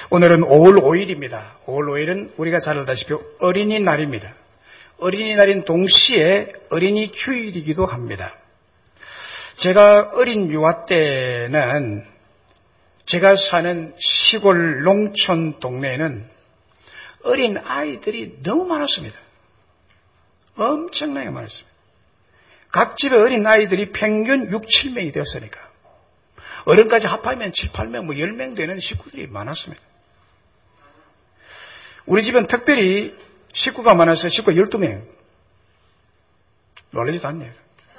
오늘은 5월 5일입니다. 5월 5일은 우리가 잘 알다시피 어린이날입니다. 어린이날인 동시에 어린이 주일이기도 합니다. 제가 어린 유아 때는 제가 사는 시골 농촌 동네에는 어린 아이들이 너무 많았습니다. 엄청나게 많았습니다. 각 집에 어린 아이들이 평균 6, 7명이 되었으니까 어른까지 합하면 7, 8명, 10명 되는 식구들이 많았습니다. 우리 집은 특별히 식구가 많아서 식구가 12명. 놀라지도 않네요.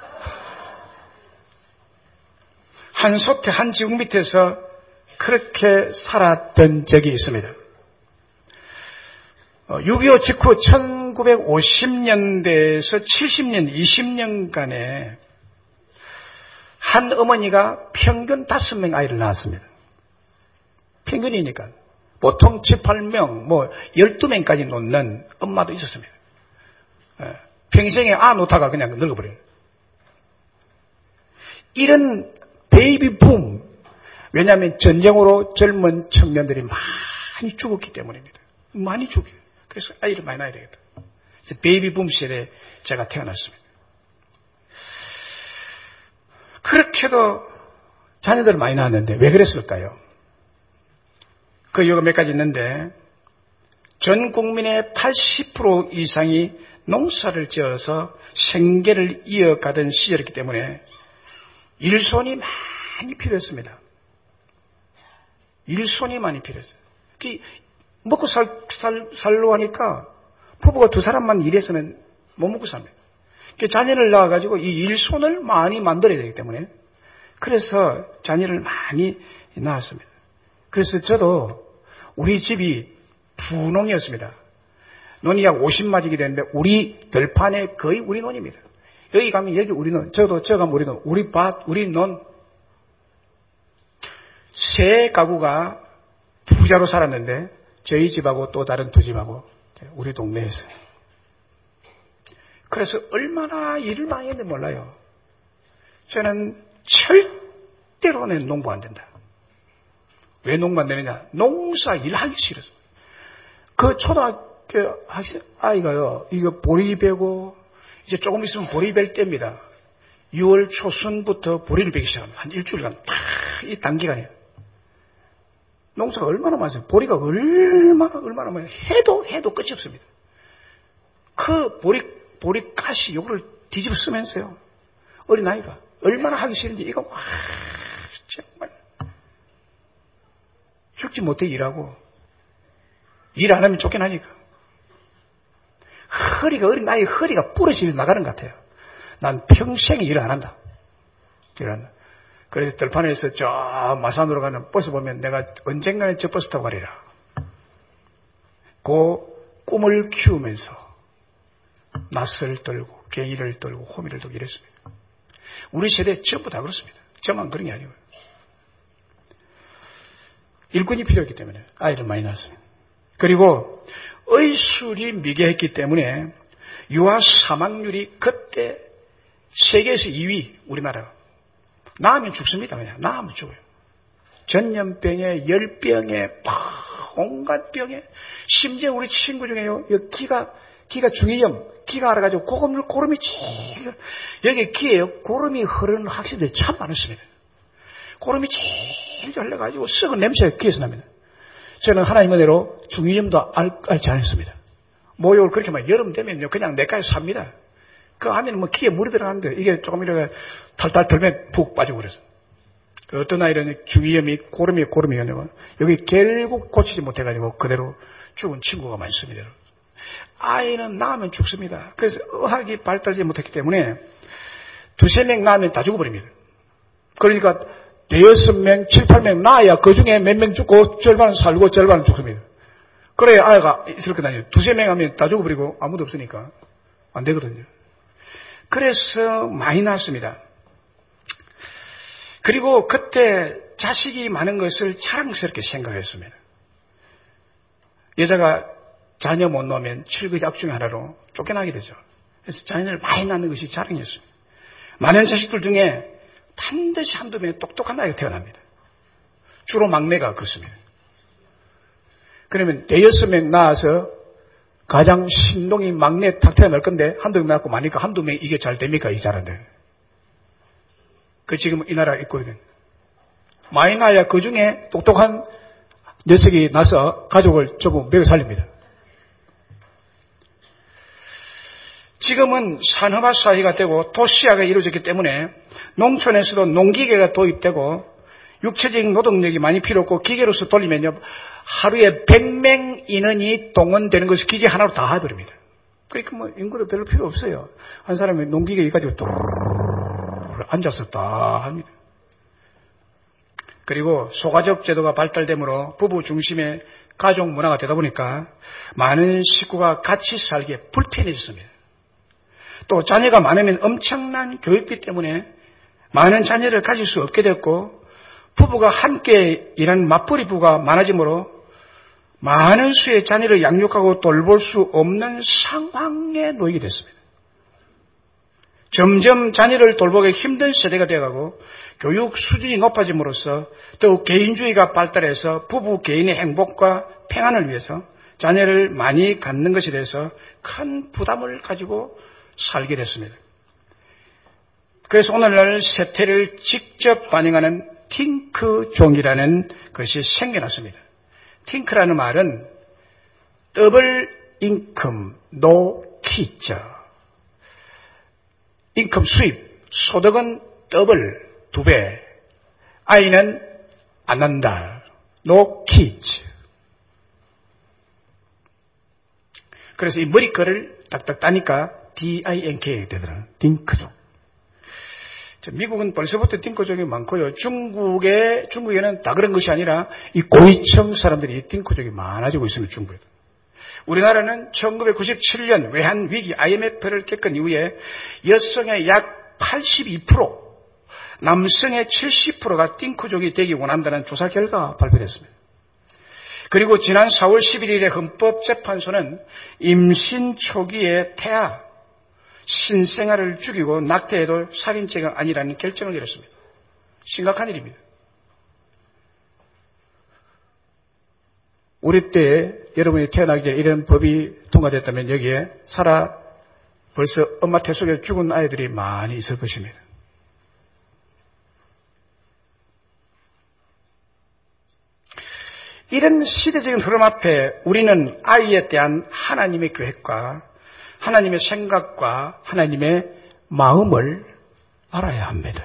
한 소태, 한 지붕 밑에서 그렇게 살았던 적이 있습니다. 6.25 직후 1950년대에서 70년, 20년간에 한 어머니가 평균 5명 아이를 낳았습니다. 평균이니까. 보통 7, 8명, 12명까지 놓는 엄마도 있었습니다. 평생에 놓다가 그냥 늙어버려요. 이런 베이비 붐, 왜냐하면 전쟁으로 젊은 청년들이 많이 죽었기 때문입니다. 많이 죽어요. 그래서 아이를 많이 낳아야 되겠다. 그래서 베이비 붐 시대에 제가 태어났습니다. 그렇게도 자녀들을 많이 낳았는데 왜 그랬을까요? 그 이유가 몇 가지 있는데 전 국민의 80% 이상이 농사를 지어서 생계를 이어가던 시절이기 때문에 일손이 많이 필요했습니다. 일손이 많이 필요했어요. 먹고 살려고 하니까 부부가 두 사람만 일해서는 못 먹고 삽니다. 자녀를 낳아가지고 이 일손을 많이 만들어야 되기 때문에 그래서 자녀를 많이 낳았습니다. 그래서 저도 우리 집이 부농이었습니다. 논이 약 50마지기 되는데 우리 들판에 거의 우리 논입니다. 여기 가면 여기 우리 논, 저 가면 우리 논, 우리 밭, 우리 논. 세 가구가 부자로 살았는데 저희 집하고 또 다른 두 집하고 우리 동네에서. 그래서 얼마나 일을 많이 했는지 몰라요. 저는 절대로 내 농부 안 된다. 왜 농부 안 되느냐? 농사 일하기 싫어서. 그 초등학교 아이가요, 이거 보리 베고, 이제 조금 있으면 보리 벨 때입니다. 6월 초순부터 보리를 베기 시작합니다. 한 일주일간 딱 이 단기간에. 농사가 얼마나 많아요. 보리가 얼마나 많아요. 해도 끝이 없습니다. 그 보리 가시 요거를 뒤집어 쓰면서요. 어린아이가 얼마나 하기 싫은지 이거 정말 죽지 못해 일하고 일 안 하면 쫓겨나니까 어린아이 허리가 부러지려 나가는 것 같아요. 난 평생 일을 안 한다. 그래서 들판에서 저 마산으로 가는 버스 보면 내가 언젠가는 저 버스 타고 가리라. 그 꿈을 키우면서 낯을 떨고 갱이를 떨고 호미를 떨고 이랬습니다. 우리 세대 전부 다 그렇습니다. 저만 그런 게 아니고요. 일꾼이 필요했기 때문에 아이를 많이 낳았습니다. 그리고 의술이 미개했기 때문에 유아 사망률이 그때 세계에서 2위 우리나라가. 낳으면 죽습니다. 그냥 낳으면 죽어요. 전염병에 열병에 온갖 병에 심지어 우리 친구 중에요. 기가 중이염 기가 알아가지고 고름이 제일 여기 귀에요. 고름이 흐르는 학생들이 참 많았습니다. 고름이 제일 흘러가지고 썩은 냄새가 귀에서 납니다. 저는 하나님 은혜로 중이염도 알지 않았습니다. 목욕을 그렇게 막 여름 되면요 그냥 내까지 삽니다. 그 하면 귀에 물이 들어가는데 이게 조금 이렇게 탈탈 털면 푹 빠지고 그래서 어떤 아이는 중이염이 고름이었네요. 여기 결국 고치지 못해가지고 그대로 죽은 친구가 많습니다. 아이는 낳으면 죽습니다. 그래서 의학이 발달하지 못했기 때문에 2-3명 낳으면 다 죽어버립니다. 그러니까 6명, 7, 8명 낳아야 그 중에 몇 명 죽고 절반은 살고 절반은 죽습니다. 그래야 아이가 있을 거 아니에요. 2-3명 하면 다 죽어버리고 아무도 없으니까 안 되거든요. 그래서 많이 낳았습니다. 그리고 그때 자식이 많은 것을 자랑스럽게 생각했습니다. 여자가 자녀 못 낳으면 칠거지악 중에 하나로 쫓겨나게 되죠. 그래서 자녀를 많이 낳는 것이 자랑이었습니다. 많은 자식들 중에 반드시 한두 명의 똑똑한 아이가 태어납니다. 주로 막내가 그렇습니다. 그러면 대여섯 명 낳아서 가장 신동이 막내 탁 태어날 건데 한두 명 낳고 마니까 한두 명 이게 잘 됩니까? 이 잘하는데. 그 지금 이 나라에 있거든. 많이 낳아야 그 중에 똑똑한 녀석이 나서 가족을 조금 먹여 살립니다. 지금은 산업화 사회가 되고 도시화가 이루어졌기 때문에 농촌에서도 농기계가 도입되고 육체적인 노동력이 많이 필요 없고 기계로서 돌리면요 하루에 100명 인원이 동원되는 것을 기계 하나로 다 해버립니다. 그러니까 뭐 인구도 별로 필요 없어요. 한 사람이 농기계 가지고 앉아서 다 합니다. 그리고 소가족 제도가 발달되므로 부부 중심의 가족 문화가 되다 보니까 많은 식구가 같이 살기에 불편해졌습니다. 또 자녀가 많으면 엄청난 교육비 때문에 많은 자녀를 가질 수 없게 됐고 부부가 함께 일하는 맞벌이 부부가 많아지므로 많은 수의 자녀를 양육하고 돌볼 수 없는 상황에 놓이게 됐습니다. 점점 자녀를 돌보기 힘든 세대가 되어가고 교육 수준이 높아짐으로써 더욱 개인주의가 발달해서 부부 개인의 행복과 평안을 위해서 자녀를 많이 갖는 것에 대해서 큰 부담을 가지고 살게 됐습니다. 그래서 오늘날 세태를 직접 반영하는 팅크종이라는 것이 생겨났습니다. 팅크라는 말은 더블 인컴, 노 키즈. 인컴 수입, 소득은 더블, 2배. 아이는 안 난다. 노 키즈. 그래서 이 머리글을 딱딱 따니까 D-I-N-K 되더라고요. 팅크족. 미국은 벌써부터 팅크족이 많고요. 중국에는 다 그런 것이 아니라 이 고위층 사람들이 팅크족이 많아지고 있습니다. 중국에도. 우리나라는 1997년 외환위기 IMF를 겪은 이후에 여성의 약 82%, 남성의 70%가 팅크족이 되기 원한다는 조사 결과 발표됐습니다. 그리고 지난 4월 11일에 헌법재판소는 임신 초기에 태아, 신생아를 죽이고 낙태해도 살인죄가 아니라는 결정을 내렸습니다. 심각한 일입니다. 우리 때 여러분이 태어나기 전에 이런 법이 통과됐다면 여기에 벌써 엄마 태 속에 죽은 아이들이 많이 있을 것입니다. 이런 시대적인 흐름 앞에 우리는 아이에 대한 하나님의 계획과 하나님의 생각과 하나님의 마음을 알아야 합니다.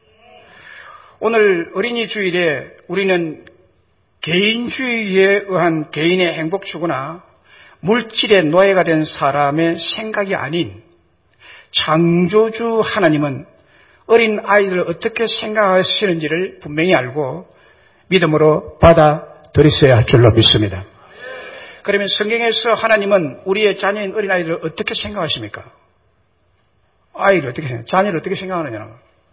오늘 어린이 주일에 우리는 개인주의에 의한 개인의 행복 추구나 물질의 노예가 된 사람의 생각이 아닌 창조주 하나님은 어린 아이들을 어떻게 생각하시는지를 분명히 알고 믿음으로 받아들였어야 할 줄로 믿습니다. 그러면 성경에서 하나님은 우리의 자녀인 어린 아이들을 어떻게 생각하십니까? 아이를 어떻게 생각해요? 자녀를 어떻게 생각하느냐?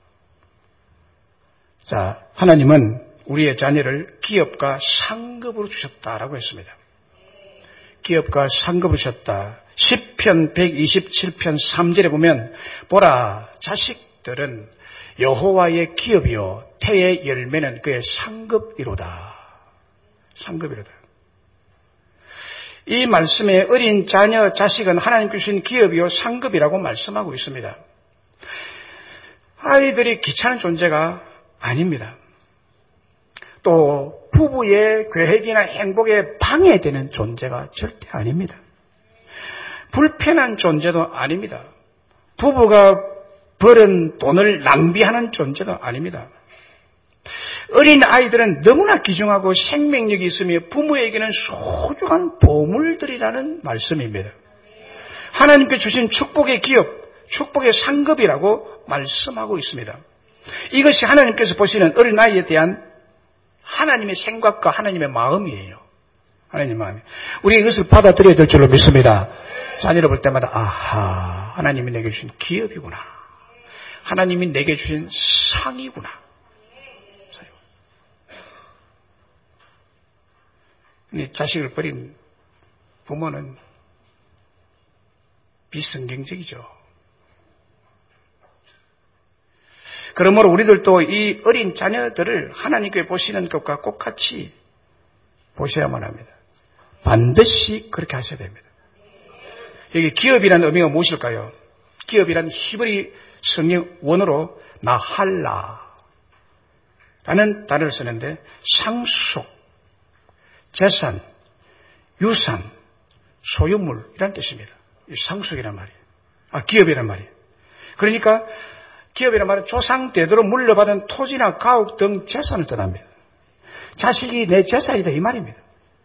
자, 하나님은 우리의 자녀를 기업과 상급으로 주셨다라고 했습니다. 기업과 상급으로 주셨다. 시편 127편 3절에 보면 보라 자식들은 여호와의 기업이요 태의 열매는 그의 상급이로다. 상급이로다. 이 말씀에 어린 자녀 자식은 하나님께 주신 기업이요 상급이라고 말씀하고 있습니다. 아이들이 귀찮은 존재가 아닙니다. 또 부부의 계획이나 행복에 방해되는 존재가 절대 아닙니다. 불편한 존재도 아닙니다. 부부가 벌은 돈을 낭비하는 존재도 아닙니다. 어린 아이들은 너무나 귀중하고 생명력이 있으며 부모에게는 소중한 보물들이라는 말씀입니다. 하나님께 주신 축복의 기업, 축복의 상급이라고 말씀하고 있습니다. 이것이 하나님께서 보시는 어린 아이에 대한 하나님의 생각과 하나님의 마음이에요. 하나님의 마음이. 우리가 이것을 받아들여야 될 줄로 믿습니다. 자녀를 볼 때마다 아하, 하나님이 내게 주신 기업이구나. 하나님이 내게 주신 상이구나. 근데 자식을 버린 부모는 비성경적이죠. 그러므로 우리들도 이 어린 자녀들을 하나님께 보시는 것과 똑같이 보셔야만 합니다. 반드시 그렇게 하셔야 됩니다. 여기 기업이라는 의미가 무엇일까요? 기업이란 히브리 성경 원어로 나할라 라는 단어를 쓰는데 상속, 재산, 유산, 소유물이라는 뜻입니다. 상속이란 말이에요. 기업이란 말이에요. 그러니까 기업이란 말은 조상 대대로 물려받은 토지나 가옥 등 재산을 뜻합니다. 자식이 내 재산이다 이 말입니다.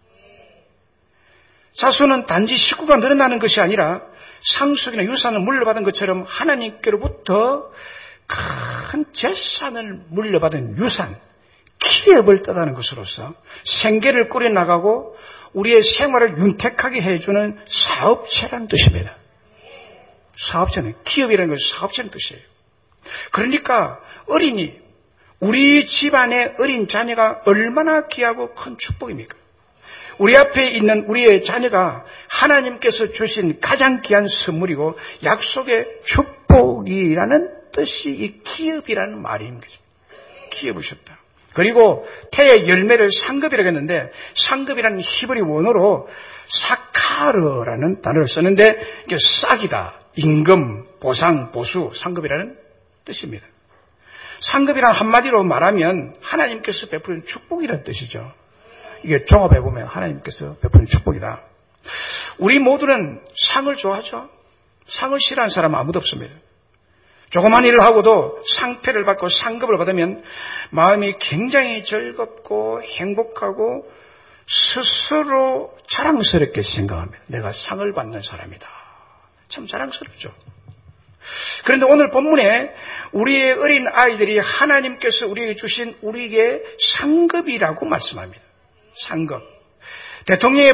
자손은 단지 식구가 늘어나는 것이 아니라 상속이나 유산을 물려받은 것처럼 하나님께로부터 큰 재산을 물려받은 유산, 기업을 뜻하는 것으로서 생계를 꾸려나가고 우리의 생활을 윤택하게 해주는 사업체라는 뜻입니다. 사업체는, 기업이라는 것은 사업체라는 뜻이에요. 그러니까 어린이, 우리 집안의 어린 자녀가 얼마나 귀하고 큰 축복입니까? 우리 앞에 있는 우리의 자녀가 하나님께서 주신 가장 귀한 선물이고 약속의 축복이라는 뜻이 이 기업이라는 말인 거죠. 기업을 줬다. 그리고 태의 열매를 상급이라고 했는데 상급이라는 히브리 원어로 사카르라는 단어를 쓰는데 이게 싹이다, 임금, 보상, 보수, 상급이라는 뜻입니다. 상급이란 한마디로 말하면 하나님께서 베푸는 축복이라는 뜻이죠. 이게 종합해보면 하나님께서 베푸는 축복이다. 우리 모두는 상을 좋아하죠. 상을 싫어하는 사람은 아무도 없습니다. 조그만 일을 하고도 상패를 받고 상급을 받으면 마음이 굉장히 즐겁고 행복하고 스스로 자랑스럽게 생각합니다. 내가 상을 받는 사람이다. 참 자랑스럽죠. 그런데 오늘 본문에 우리의 어린 아이들이 하나님께서 우리에게 주신 우리에게 상급이라고 말씀합니다. 상급. 대통령의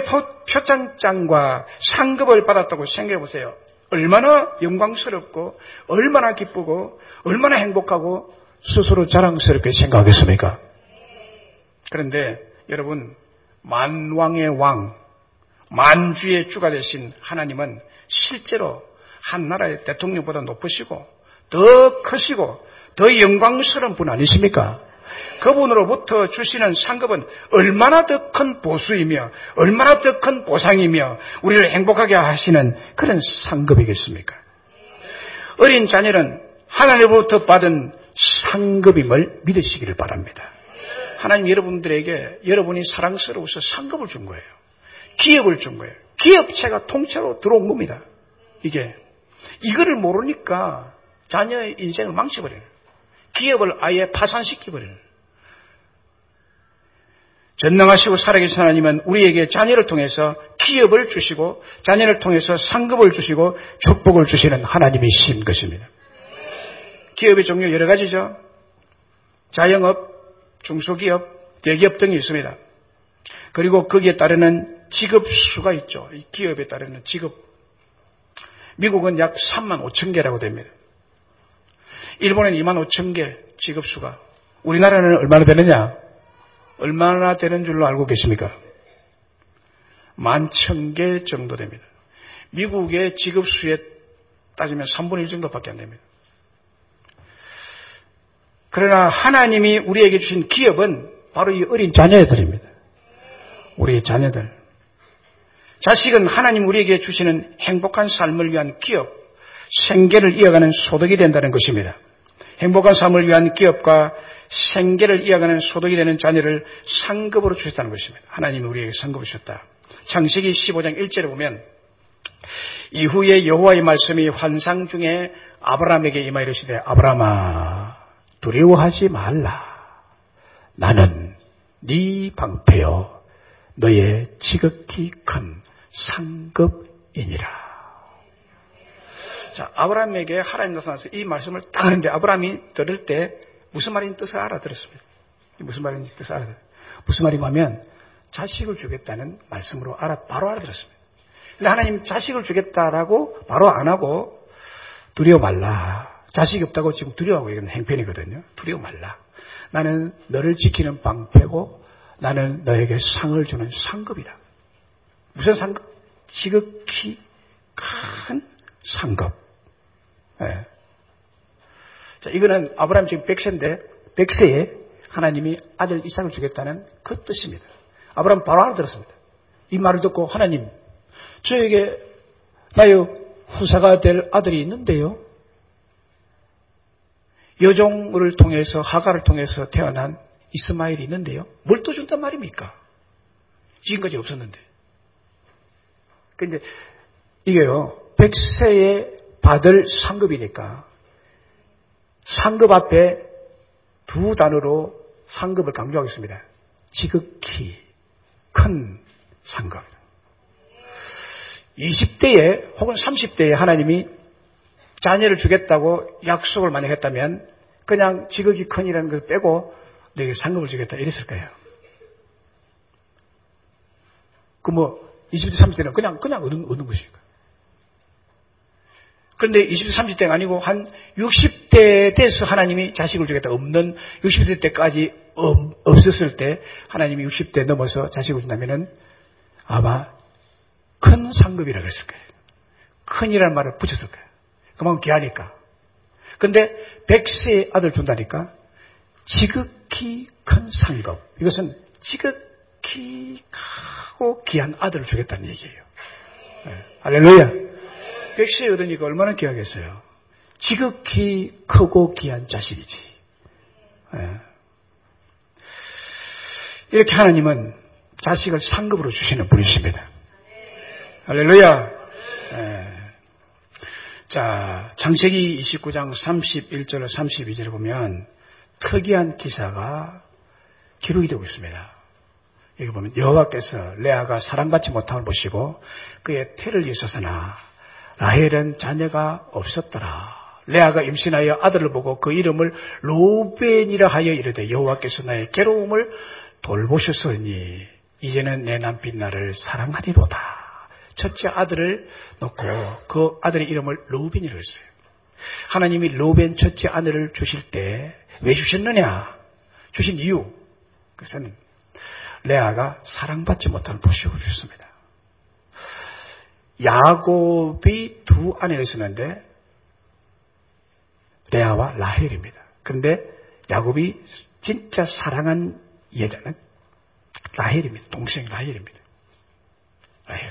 표창장과 상급을 받았다고 생각해 보세요. 얼마나 영광스럽고 얼마나 기쁘고 얼마나 행복하고 스스로 자랑스럽게 생각하겠습니까? 그런데 여러분, 만왕의 왕, 만주의 주가 되신 하나님은 실제로 한 나라의 대통령보다 높으시고 더 크시고 더 영광스러운 분 아니십니까? 그분으로부터 주시는 상급은 얼마나 더 큰 보수이며 얼마나 더 큰 보상이며 우리를 행복하게 하시는 그런 상급이겠습니까? 어린 자녀는 하나님으로부터 받은 상급임을 믿으시기를 바랍니다. 하나님 여러분들에게 여러분이 사랑스러워서 상급을 준 거예요. 기업을 준 거예요. 기업체가 통째로 들어온 겁니다. 이거를 모르니까 자녀의 인생을 망쳐버려요. 기업을 아예 파산시켜버려요. 전능하시고 살아계신 하나님은 우리에게 자녀를 통해서 기업을 주시고 자녀를 통해서 상급을 주시고 축복을 주시는 하나님이신 것입니다. 기업의 종류 여러 가지죠. 자영업, 중소기업, 대기업 등이 있습니다. 그리고 거기에 따르는 직업수가 있죠. 이 기업에 따르는 직업. 미국은 약 3만 5천 개라고 됩니다. 일본은 2만 5천 개 직업수가. 우리나라는 얼마나 되느냐? 얼마나 되는 줄로 알고 계십니까? 11,000개 정도 됩니다. 미국의 직업수에 따지면 3분의 1 정도밖에 안 됩니다. 그러나 하나님이 우리에게 주신 기업은 바로 이 어린 자녀들입니다. 우리의 자녀들. 자식은 하나님 우리에게 주시는 행복한 삶을 위한 기업, 생계를 이어가는 소득이 된다는 것입니다. 행복한 삶을 위한 기업과 생계를 이어가는 소득이 되는 자녀를 상급으로 주셨다는 것입니다. 하나님이 우리에게 상급을 주셨다. 창세기 15장 1절에 보면 이후에 여호와의 말씀이 환상 중에 아브라함에게 임하여 이르시되 아브라함아 두려워하지 말라. 나는 네 방패요 너의 지극히 큰 상급이니라. 자, 아브라함에게 하나님 나타나서 이 말씀을 딱 하는데 아브라함이 들을 때 무슨 말인지 뜻을 알아들었습니다. 무슨 말인지 뜻을 알아들었습니다. 무슨 말이냐면 자식을 주겠다는 말씀으로 바로 알아들었습니다. 근데 하나님 자식을 주겠다라고 바로 안 하고 두려워 말라. 자식이 없다고 지금 두려워하고 이건 행편이거든요. 두려워 말라. 나는 너를 지키는 방패고 나는 너에게 상을 주는 상급이다. 무슨 상급? 지극히 큰 상급. 네. 자, 이거는 아브라함 지금 100세인데 100세에 하나님이 아들 이삭을 주겠다는 그 뜻입니다. 아브라함 바로 알아들었습니다. 이 말을 듣고 하나님, 저에게 나의 후사가 될 아들이 있는데요. 여종을 통해서 하가를 통해서 태어난 이스마엘이 있는데요. 뭘 또 준단 말입니까? 지금까지 없었는데. 근데 이게요. 100세에 받을 상급이니까 상급 앞에 두 단어로 상급을 강조하겠습니다. 지극히 큰 상급. 20대에 혹은 30대에 하나님이 자녀를 주겠다고 약속을 만약 했다면 그냥 지극히 큰이라는 걸 빼고 내게 상급을 주겠다 이랬을 거예요. 그 20대, 30대는 그냥 얻는 것이니까. 그런데 20대, 30대가 아니고 한 60대 돼서 하나님이 자식을 주겠다 없는 60대 때까지 없었을 때 하나님이 60대 넘어서 자식을 준다면은 아마 큰 상급이라고 했을 거예요. 큰이라는 말을 붙였을 거예요. 그만큼 귀하니까. 그런데 100세의 아들 준다니까 지극히 큰 상급. 이것은 지극히 크고 귀한 아들을 주겠다는 얘기예요. 네. 할렐루야. 100세에 얻으니까 얼마나 귀하겠어요. 지극히 크고 귀한 자식이지. 네. 이렇게 하나님은 자식을 상급으로 주시는 분이십니다. 할렐루야. 네. 자, 창세기 29장 31절 32절을 보면 특이한 기사가 기록이 되고 있습니다. 여기 보면 여호와께서 레아가 사랑받지 못함을 보시고 그의 태를 위해서나 라헬은 자녀가 없었더라. 레아가 임신하여 아들을 보고 그 이름을 로벤이라 하여 이르되 여호와께서 나의 괴로움을 돌보셨으니 이제는 내 남편 나를 사랑하리로다. 첫째 아들을 놓고 그 아들의 이름을 로벤이라고 했어요. 하나님이 로벤 첫째 아들을 주실 때 왜 주셨느냐? 주신 이유. 그것은 레아가 사랑받지 못하는 보시고 주셨습니다. 야곱이 두 아내가 있었는데 레아와 라헬입니다. 그런데 야곱이 진짜 사랑한 여자는 라헬입니다. 동생 라헬입니다. 라헬.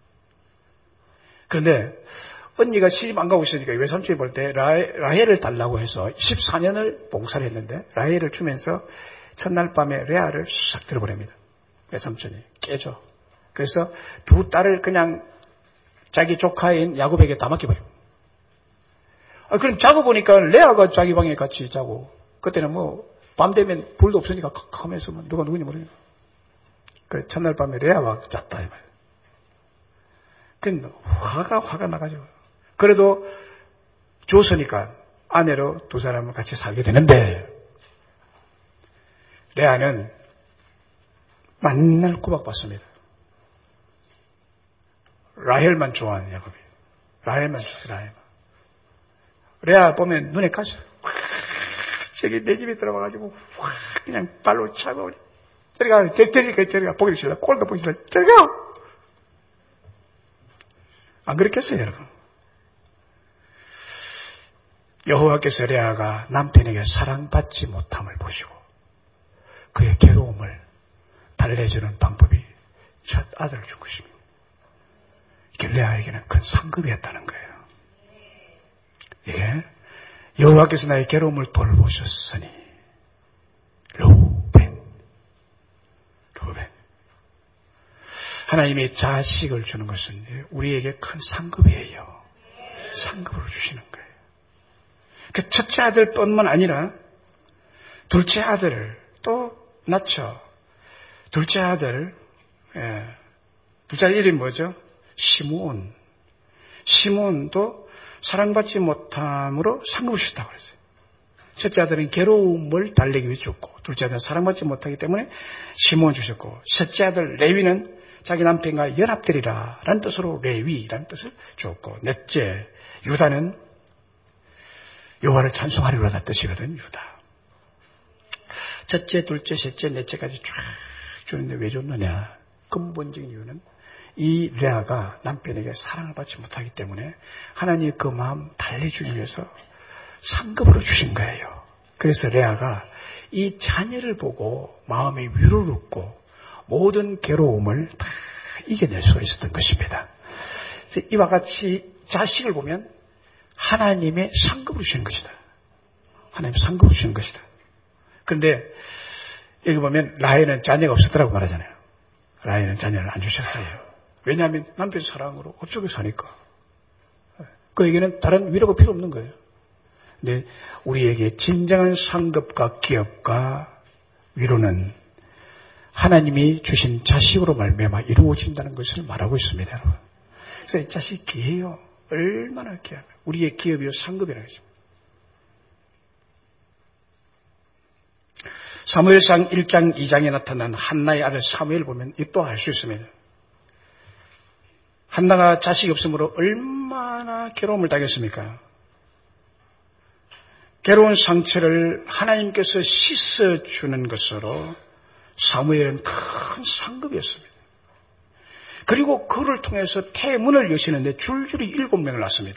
그런데 언니가 시집 안 가고 있으니까 외삼촌이 볼 때 라헬을 달라고 해서 14년을 봉사를 했는데 라헬을 주면서 첫날 밤에 레아를 싹 들어버립니다. 외삼촌이 깨져. 그래서 두 딸을 그냥 자기 조카인 야곱에게 다 맡겨버립니다. 그럼 자고 보니까 레아가 자기 방에 같이 자고 그때는 밤 되면 불도 없으니까 캄캄해서 누가 누군지 모르겠어요. 그래 첫날 밤에 레아와 잤다 이 말이에요. 그 화가 나가지고 그래도 줬으니까 아내로 두 사람을 같이 살게 되는데 레아는 맨날 구박받습니다. 라헬만 좋아하는 야곱이. 라헬만 좋아해요. 라헬만. 레아 보면 눈에 가시. 저기 내 집에 들어와가지고 그냥 발로 차고 저리가 보기 싫어. 꼴도 보기 싫어. 저리가. 안 그렇겠어요, 여러분? 여호와께서 레아가 남편에게 사랑받지 못함을 보시고 그의 괴로움을 달래주는 방법이 첫 아들을 준 것입니다. 이게 레아에게는 큰 상급이었다는 거예요. 이게 여호와께서 나의 괴로움을 돌보셨으니 로벤 하나님이 자식을 주는 것은 우리에게 큰 상급이에요. 상급으로 주시는 거예요. 그 첫째 아들뿐만 아니라 둘째 아들을 또 낳죠. 둘째 아들 이름이 뭐죠? 시므온도 사랑받지 못함으로 상급을 주셨다고 그랬어요. 첫째 아들은 괴로움을 달래기 위해 줬고 둘째 아들은 사랑받지 못하기 때문에 시므온 주셨고 셋째 아들 레위는 자기 남편과 연합되리라 라는 뜻으로 레위라는 뜻을 주었고 넷째 유다는 여호와를 찬송하리로라는 뜻이거든. 유다. 첫째, 둘째, 셋째, 넷째까지 쫙 주는데 왜 줬느냐? 근본적인 이유는 이 레아가 남편에게 사랑을 받지 못하기 때문에 하나님의 그 마음 달래주기 위해서 상급으로 주신 거예요. 그래서 레아가 이 자녀를 보고 마음의 위로를 얻고 모든 괴로움을 다 이겨낼 수가 있었던 것입니다. 이와 같이 자식을 보면 하나님의 상급으로 주시는 것이다. 하나님 상급으로 주시는 것이다. 그런데 여기 보면 라헬은 자녀가 없었더라고 말하잖아요. 라헬은 자녀를 안 주셨어요. 왜냐하면 남편 사랑으로 업적을 사니까. 그에게는 다른 위로가 필요 없는 거예요. 근데 우리에게 진정한 상급과 기업과 위로는 하나님이 주신 자식으로 말미암아 이루어진다는 것을 말하고 있습니다. 여러분. 그래서 이 자식이 귀해요. 얼마나 귀하면 우리의 기업이요 상급이라는 것입니다. 사무엘상 1장 2장에 나타난 한나의 아들 사무엘을 보면 이 또 알 수 있습니다. 한나가 자식이 없으므로 얼마나 괴로움을 당했습니까? 괴로운 상처를 하나님께서 씻어주는 것으로 사무엘은 큰 상급이었습니다. 그리고 그를 통해서 태문을 여시는데 줄줄이 7명을 낳습니다.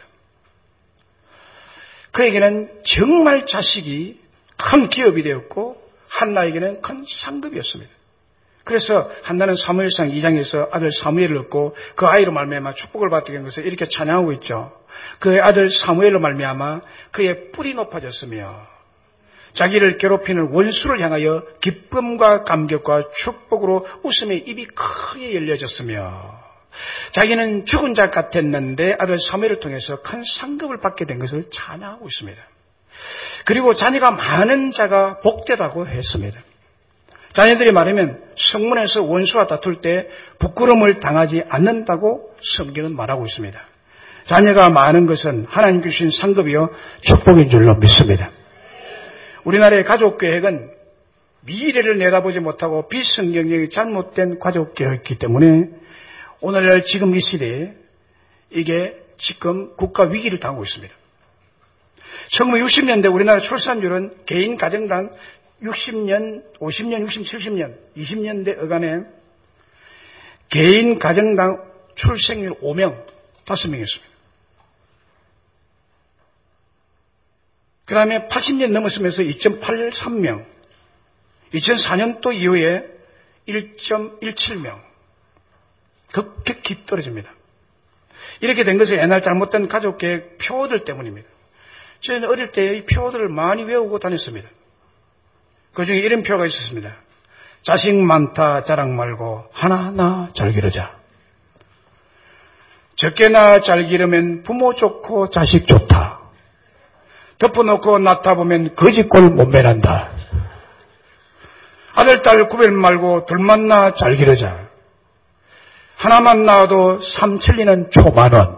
그에게는 정말 자식이 큰 기업이 되었고 한나에게는 큰 상급이었습니다. 그래서 한나는 사무엘상 2장에서 아들 사무엘을 얻고 그 아이로 말미암아 축복을 받게 된 것을 이렇게 찬양하고 있죠. 그의 아들 사무엘로 말미암아 그의 뿔이 높아졌으며 자기를 괴롭히는 원수를 향하여 기쁨과 감격과 축복으로 웃음의 입이 크게 열려졌으며 자기는 죽은 자 같았는데 아들 사무엘을 통해서 큰 상급을 받게 된 것을 찬양하고 있습니다. 그리고 자녀가 많은 자가 복되다고 했습니다. 자녀들이 말하면 성문에서 원수와 다툴 때 부끄러움을 당하지 않는다고 성경은 말하고 있습니다. 자녀가 많은 것은 하나님께 주신 상급이요 축복인 줄로 믿습니다. 우리나라의 가족계획은 미래를 내다보지 못하고 비성경적이 잘못된 가족계획이기 때문에 오늘날 지금 이 시대에 이게 지금 국가 위기를 당하고 있습니다. 1960년대 우리나라 출산율은 개인 가정당 60년, 50년, 60, 70년, 20년대 어간에 개인 가정당 출생률 5명, 5명이었습니다. 그 다음에 80년 넘었으면서 2.83명, 2004년도 이후에 1.17명, 급격히 떨어집니다. 이렇게 된 것은 옛날 잘못된 가족계획 표어들 때문입니다. 저는 어릴 때 이 표어들을 많이 외우고 다녔습니다. 그 중에 이런 표가 있었습니다. 자식 많다 자랑 말고 하나하나 잘 기르자. 적게나 잘 기르면 부모 좋고 자식 좋다. 덮어놓고 낳다 보면 거지꼴 못 매난다. 아들 딸 구별 말고 둘만 낳아 잘 기르자. 하나만 낳아도 3천리는 초만원.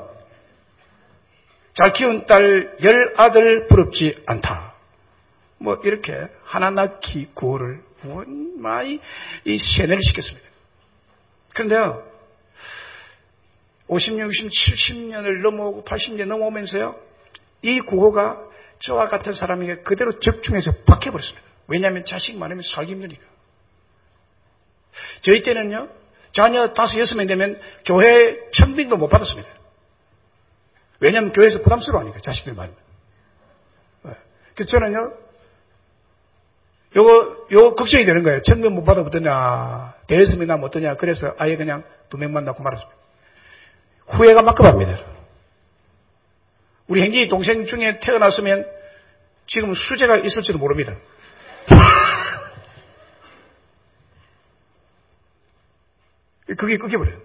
잘 키운 딸 10아들 부럽지 않다. 뭐 이렇게 하나 낳기 구호를 많이 이 세뇌를 시켰습니다. 그런데요 50년, 60년, 70년을 넘어오고 80년 넘어오면서요 이 구호가 저와 같은 사람에게 그대로 적중해서 박혀버렸습니다. 왜냐하면 자식 많으면 살기 힘드니까. 저희 때는요 자녀 5, 6명 되면 교회 청빙도 못 받았습니다. 왜냐하면 교회에서 부담스러워하니까 자식들 많으면. 그래서 저는요 요거 걱정이 되는 거예요. 청빙 못 받아 어떠냐, 대여섯명 나면 어떠냐. 그래서 아예 그냥 2명만 낳고 말았습니다. 후회가 막급합니다. 우리 형제 동생 중에 태어났으면 지금 수재가 있을지도 모릅니다. 그게 끊겨버려요.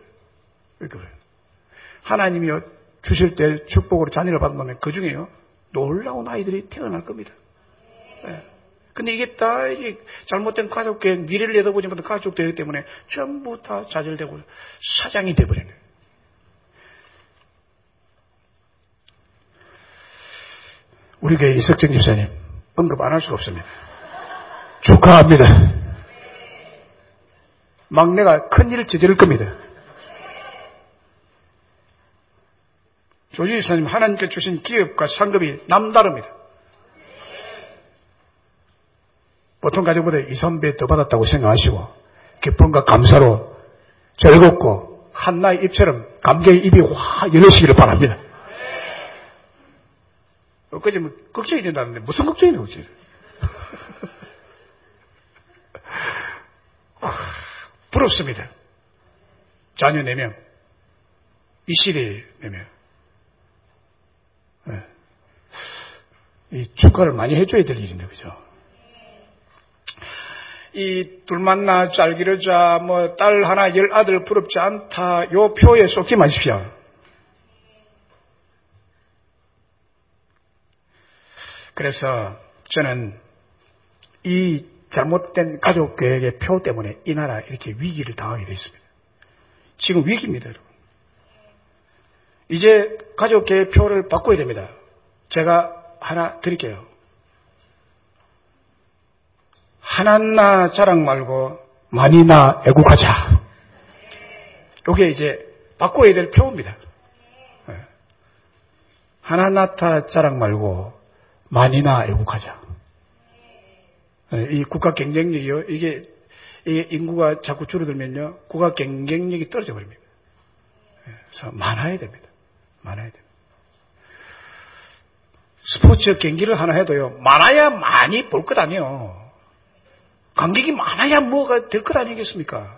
하나님이 주실 때 축복으로 자녀를 받으면 그 중에요 놀라운 아이들이 태어날 겁니다. 네. 근데 이게 다 이제 잘못된 가족계획, 미래를 내다보지 못한 가족되기 때문에 전부 다 좌절되고 사장이 돼버리네. 우리 교회 이석정 집사님 언급 안 할 수가 없습니다. 축하합니다. 막내가 큰일을 저지를 겁니다. 조지 집사님 하나님께 주신 기업과 상급이 남다릅니다. 보통 가족보다 2, 3배 더 받았다고 생각하시고 기쁨과 감사로 즐겁고 한나의 입처럼 감격의 입이 확 열리시기를 바랍니다. 엊그제 뭐 걱정이 된다는데 무슨 걱정이냐 어째. 부럽습니다. 자녀 4명. 이 시대에 4명. 네. 이 축하를 많이 해줘야 될 일인데, 그죠? 이 둘 만나 잘 기르자, 뭐, 딸 하나 10아들 부럽지 않다, 요 표에 쏟지 마십시오. 그래서 저는 이 잘못된 가족 계획의 표 때문에 이 나라 이렇게 위기를 당하게 되어 있습니다. 지금 위기입니다, 여러분. 이제 가족 계획 표를 바꿔야 됩니다. 제가 하나 드릴게요. 하나나 자랑 말고 많이나 애국하자. 이게 이제 바꿔야 될 표입니다. 하나나타 자랑 말고 많이나 애국하자. 이 국가 경쟁력이요. 이게 인구가 자꾸 줄어들면요. 국가 경쟁력이 떨어져 버립니다. 그래서 많아야 됩니다. 많아야 됩니다. 스포츠 경기를 하나 해도요. 많아야 많이 볼 것 아니에요. 관객이 많아야 뭐가 될 것 아니겠습니까?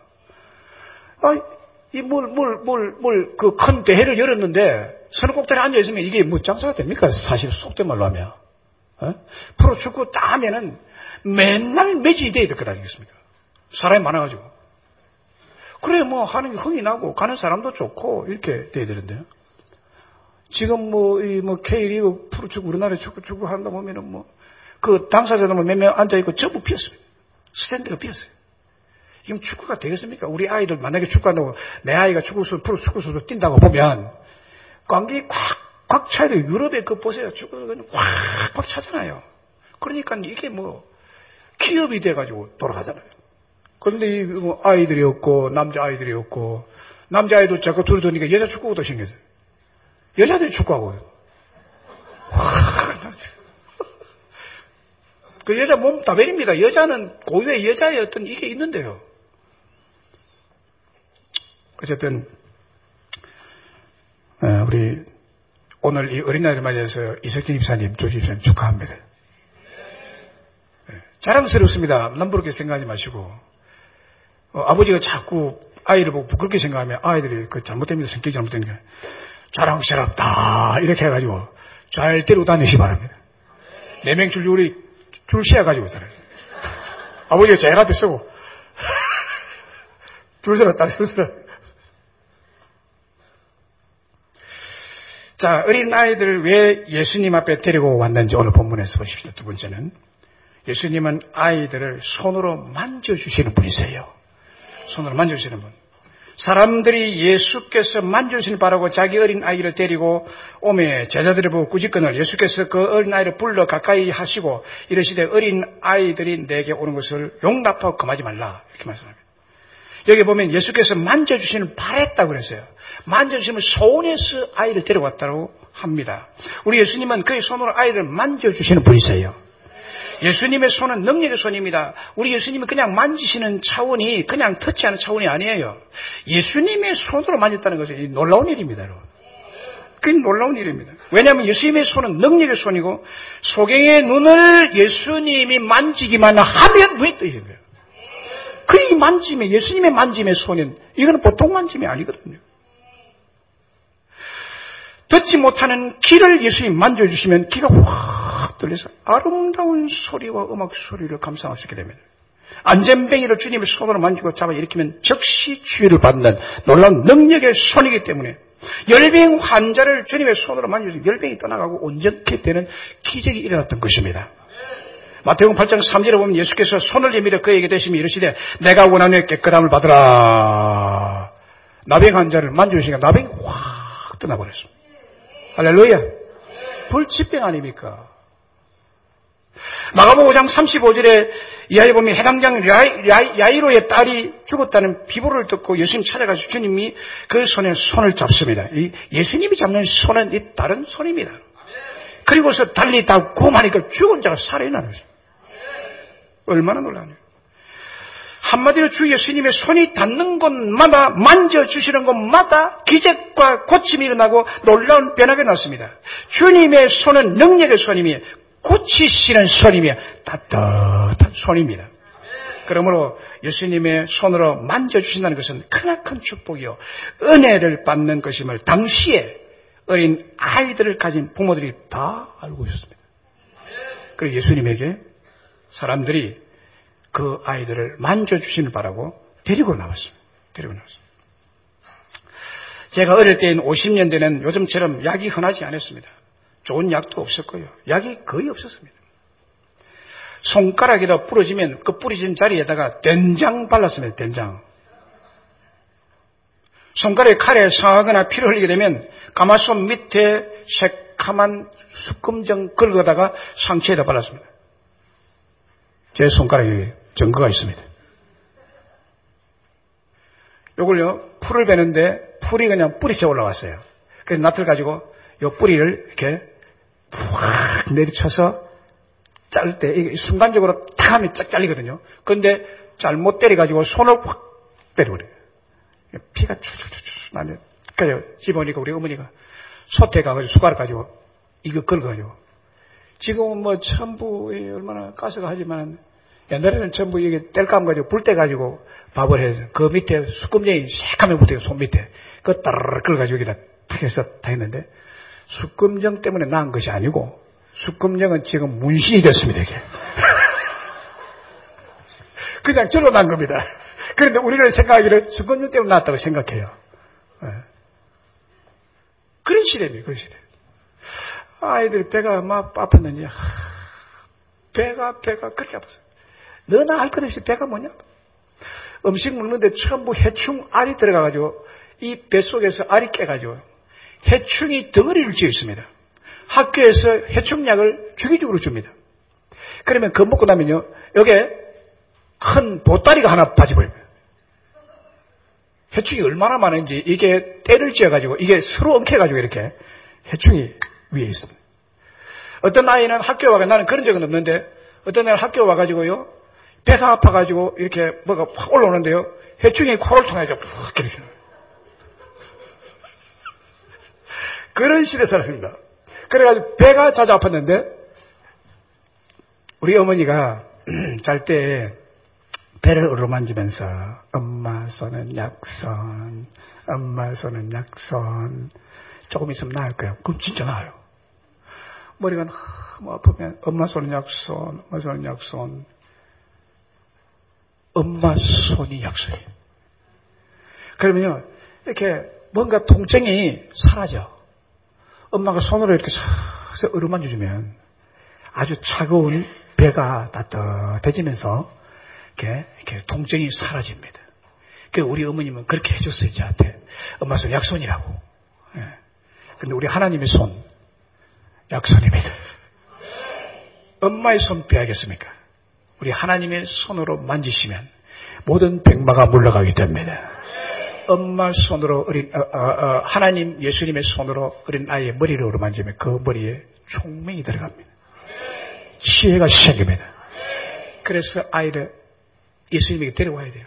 그 큰 대회를 열었는데 서너 꼭다리 앉아있으면 이게 뭐 장사가 됩니까? 사실 속된 말로 하면. 프로축구 딱 하면은 맨날 매진이 돼야 될 것 아니겠습니까? 사람이 많아가지고. 그래, 뭐, 하는 게 흥이 나고, 가는 사람도 좋고, 이렇게 돼야 되는데요. 지금 K리그 프로축구, 우리나라에 축구 한다 보면은 그 당사자들 몇 명 앉아있고 전부 비었습니다. 스탠드가 비었어요. 지금 축구가 되겠습니까? 우리 아이들 만약에 축구한다고 내 아이가 프로축구수로 뛴다고 보면, 관객이 꽉 차야 돼요. 유럽에 그거 보세요. 축구가 꽉 차잖아요. 그러니까 이게 기업이 돼가지고 돌아가잖아요. 그런데 아이들이 없고, 남자아이들이 없고, 남자아이도 자꾸 둘이더니까 여자 축구부도 생겨서요. 여자들이 축구하고요. 그 여자 몸 다 베립니다. 여자는 고유의 여자의 어떤 이게 있는데요. 어쨌든, 우리 오늘 이 어린날을 맞이해서 이석진 집사님, 조지 집사님 축하합니다. 자랑스럽습니다. 남부럽게 생각하지 마시고. 아버지가 자꾸 아이를 보고 부끄럽게 생각하면 아이들이 그 잘못됩니다. 성격이 잘못되니까. 자랑스럽다. 이렇게 해가지고 잘 데리고 다니시기 바랍니다. 4명 줄줄이 줄 세워가지고 있잖아요. 아버지가 제일 앞에 서고. 줄 서라, 줄 서라. 자, 어린 아이들을 왜 예수님 앞에 데리고 왔는지 오늘 본문에서 보십시오. 두 번째는. 예수님은 아이들을 손으로 만져주시는 분이세요. 손으로 만져주시는 분. 사람들이 예수께서 만져주시는 바라고 자기 어린 아이를 데리고 오매 제자들을 보고 꾸짖거늘 예수께서 그 어린 아이를 불러 가까이 하시고 이르시되 어린 아이들이 내게 오는 것을 용납하고 금하지 말라. 이렇게 말씀합니다. 여기 보면 예수께서 만져주시는 바랬다고 그랬어요. 만져주시면 손에서 아이를 데려왔다고 합니다. 우리 예수님은 그의 손으로 아이를 만져주시는 분이세요. 예수님의 손은 능력의 손입니다. 우리 예수님이 그냥 만지시는 차원이 그냥 터치하는 차원이 아니에요. 예수님의 손으로 만졌다는 것은 놀라운 일입니다. 여러분. 그게 놀라운 일입니다. 왜냐하면 예수님의 손은 능력의 손이고 소경의 눈을 예수님이 만지기만 하면 눈이 떠있는 거예요. 그 만짐이 예수님의 만짐의 손은 이거는 보통 만짐이 아니거든요. 듣지 못하는 귀를 예수님이 만져주시면 귀가 확 뚫려서 아름다운 소리와 음악 소리를 감상할 수 있게 됩니다. 안전뱅이를 주님의 손으로 만지고 잡아 일으키면 즉시 치유를 받는 놀라운 능력의 손이기 때문에 열병 환자를 주님의 손으로 만져서 열병이 떠나가고 온전케 되는 기적이 일어났던 것입니다. 마태복음 8장 3절에 보면 예수께서 손을 내밀어 그에게 대시며 이르시되 내가 원하는 깨끗함을 받으라. 나병 환자를 만져주시니까 나병이 확 떠나버렸습니다. 할렐루야. 불치병 아닙니까? 마가복음 5장 35절에 이하에 보면 해당장 야이로의 딸이 죽었다는 비보를 듣고 예수님 찾아가서 주님이 그 손에 손을 잡습니다. 예수님이 잡는 손은 이 다른 손입니다. 그리고서 달리 닿고 마니까 죽은 자가 살아나는 거죠. 얼마나 놀라워요. 한마디로 주 예수님의 손이 닿는 곳마다 만져주시는 곳마다 기적과 고침이 일어나고 놀라운 변화가 났습니다. 주님의 손은 능력의 손이며 고치시는 손이며 따뜻한 손입니다. 그러므로 예수님의 손으로 만져주신다는 것은 크나큰 축복이요 은혜를 받는 것임을 당시에 어린 아이들을 가진 부모들이 다 알고 있었습니다. 그리고 예수님에게 사람들이 그 아이들을 만져주시길 바라고 데리고 나왔습니다. 제가 어릴 때인 50년대는 요즘처럼 약이 흔하지 않았습니다. 좋은 약도 없었고요. 약이 거의 없었습니다. 손가락에다 부러지면 그 부러진 자리에다가 된장 발랐습니다. 된장. 손가락에 칼에 상하거나 피를 흘리게 되면 가마솥 밑에 새카만 수금정 긁어다가 상처에다 발랐습니다. 제 손가락에 증거가 있습니다. 요걸요, 풀을 베는데 풀이 그냥 뿌리째 올라왔어요. 그래서 낫을 가지고 요 뿌리를 이렇게 푹 내리쳐서 자를 때 이게 순간적으로 탁 하면 쫙 잘리거든요. 그런데 잘못 때려가지고 손을 확 때려버려요. 피가 추추추추 나면 그래요. 집어니까 우리 어머니가 솥에 가가지고 숟가락 가지고 이거 긁어가지고 지금은 뭐 전부 얼마나 가스가 하지만 옛날에는 전부 이게 뗄감 가지고 불 때 가지고 밥을 해서 그 밑에 숯금쟁이 새카매 붙어요. 손 밑에 그거 따르르 긁어가지고 여기다 탁 해서 다 했는데 숯금정 때문에 나은 것이 아니고 숯금정은 지금 문신이 됐습니다. 이게 그냥 절로 난 겁니다. 그런데 우리는 생각하기를 숯금정 때문에 나왔다고 생각해요. 네. 그런 시대입니다. 그런 시대. 아이들 배가 막 아팠는지 배가 그렇게 아팠어요. 너나 할 것 없이 배가 뭐냐? 음식 먹는데 전부 해충 알이 들어가가지고 이 뱃속에서 알이 깨가지고 해충이 덩어리를 쥐어 있습니다. 학교에서 해충약을 주기적으로 줍니다. 그러면 그거 먹고 나면요, 여기에 큰 보따리가 하나 빠져버려요. 해충이 얼마나 많은지 이게 때를 쥐어가지고 이게 서로 엉켜가지고 이렇게 해충이 위에 있습니다. 어떤 아이는 학교에 와가 나는 그런 적은 없는데 어떤 애는 학교에 와가지고요, 배가 아파가지고 이렇게 뭐가 확 올라오는데요, 해충이 코를 통해서 푹 이렇게. 그런 시대에 살았습니다. 그래가지고 배가 자주 아팠는데 우리 어머니가 잘 때 배를 어루만지면서 엄마 손은 약손, 엄마 손은 약손, 조금 있으면 나을 거예요. 그럼 진짜 나아요. 머리가 너무 아프면 엄마 손은 약손, 엄마 손은 약손, 엄마 손이 약손이에요. 그러면요, 이렇게 뭔가 통증이 사라져. 엄마가 손으로 이렇게 싹 어루만져주면 아주 차가운 배가 따뜻해지면서 이렇게 통증이 사라집니다. 그래서 우리 어머님은 그렇게 해줬어요, 저한테. 엄마 손 약손이라고. 근데 우리 하나님의 손, 약손입니다. 엄마의 손 빼야겠습니까? 우리 하나님의 손으로 만지시면 모든 백마가 물러가게 됩니다. 엄마 손으로 하나님 예수님의 손으로 어린 아이의 머리를 어루만지면 그 머리에 총명이 들어갑니다. 지혜가 생깁니다. 그래서 아이를 예수님에게 데려와야 돼요.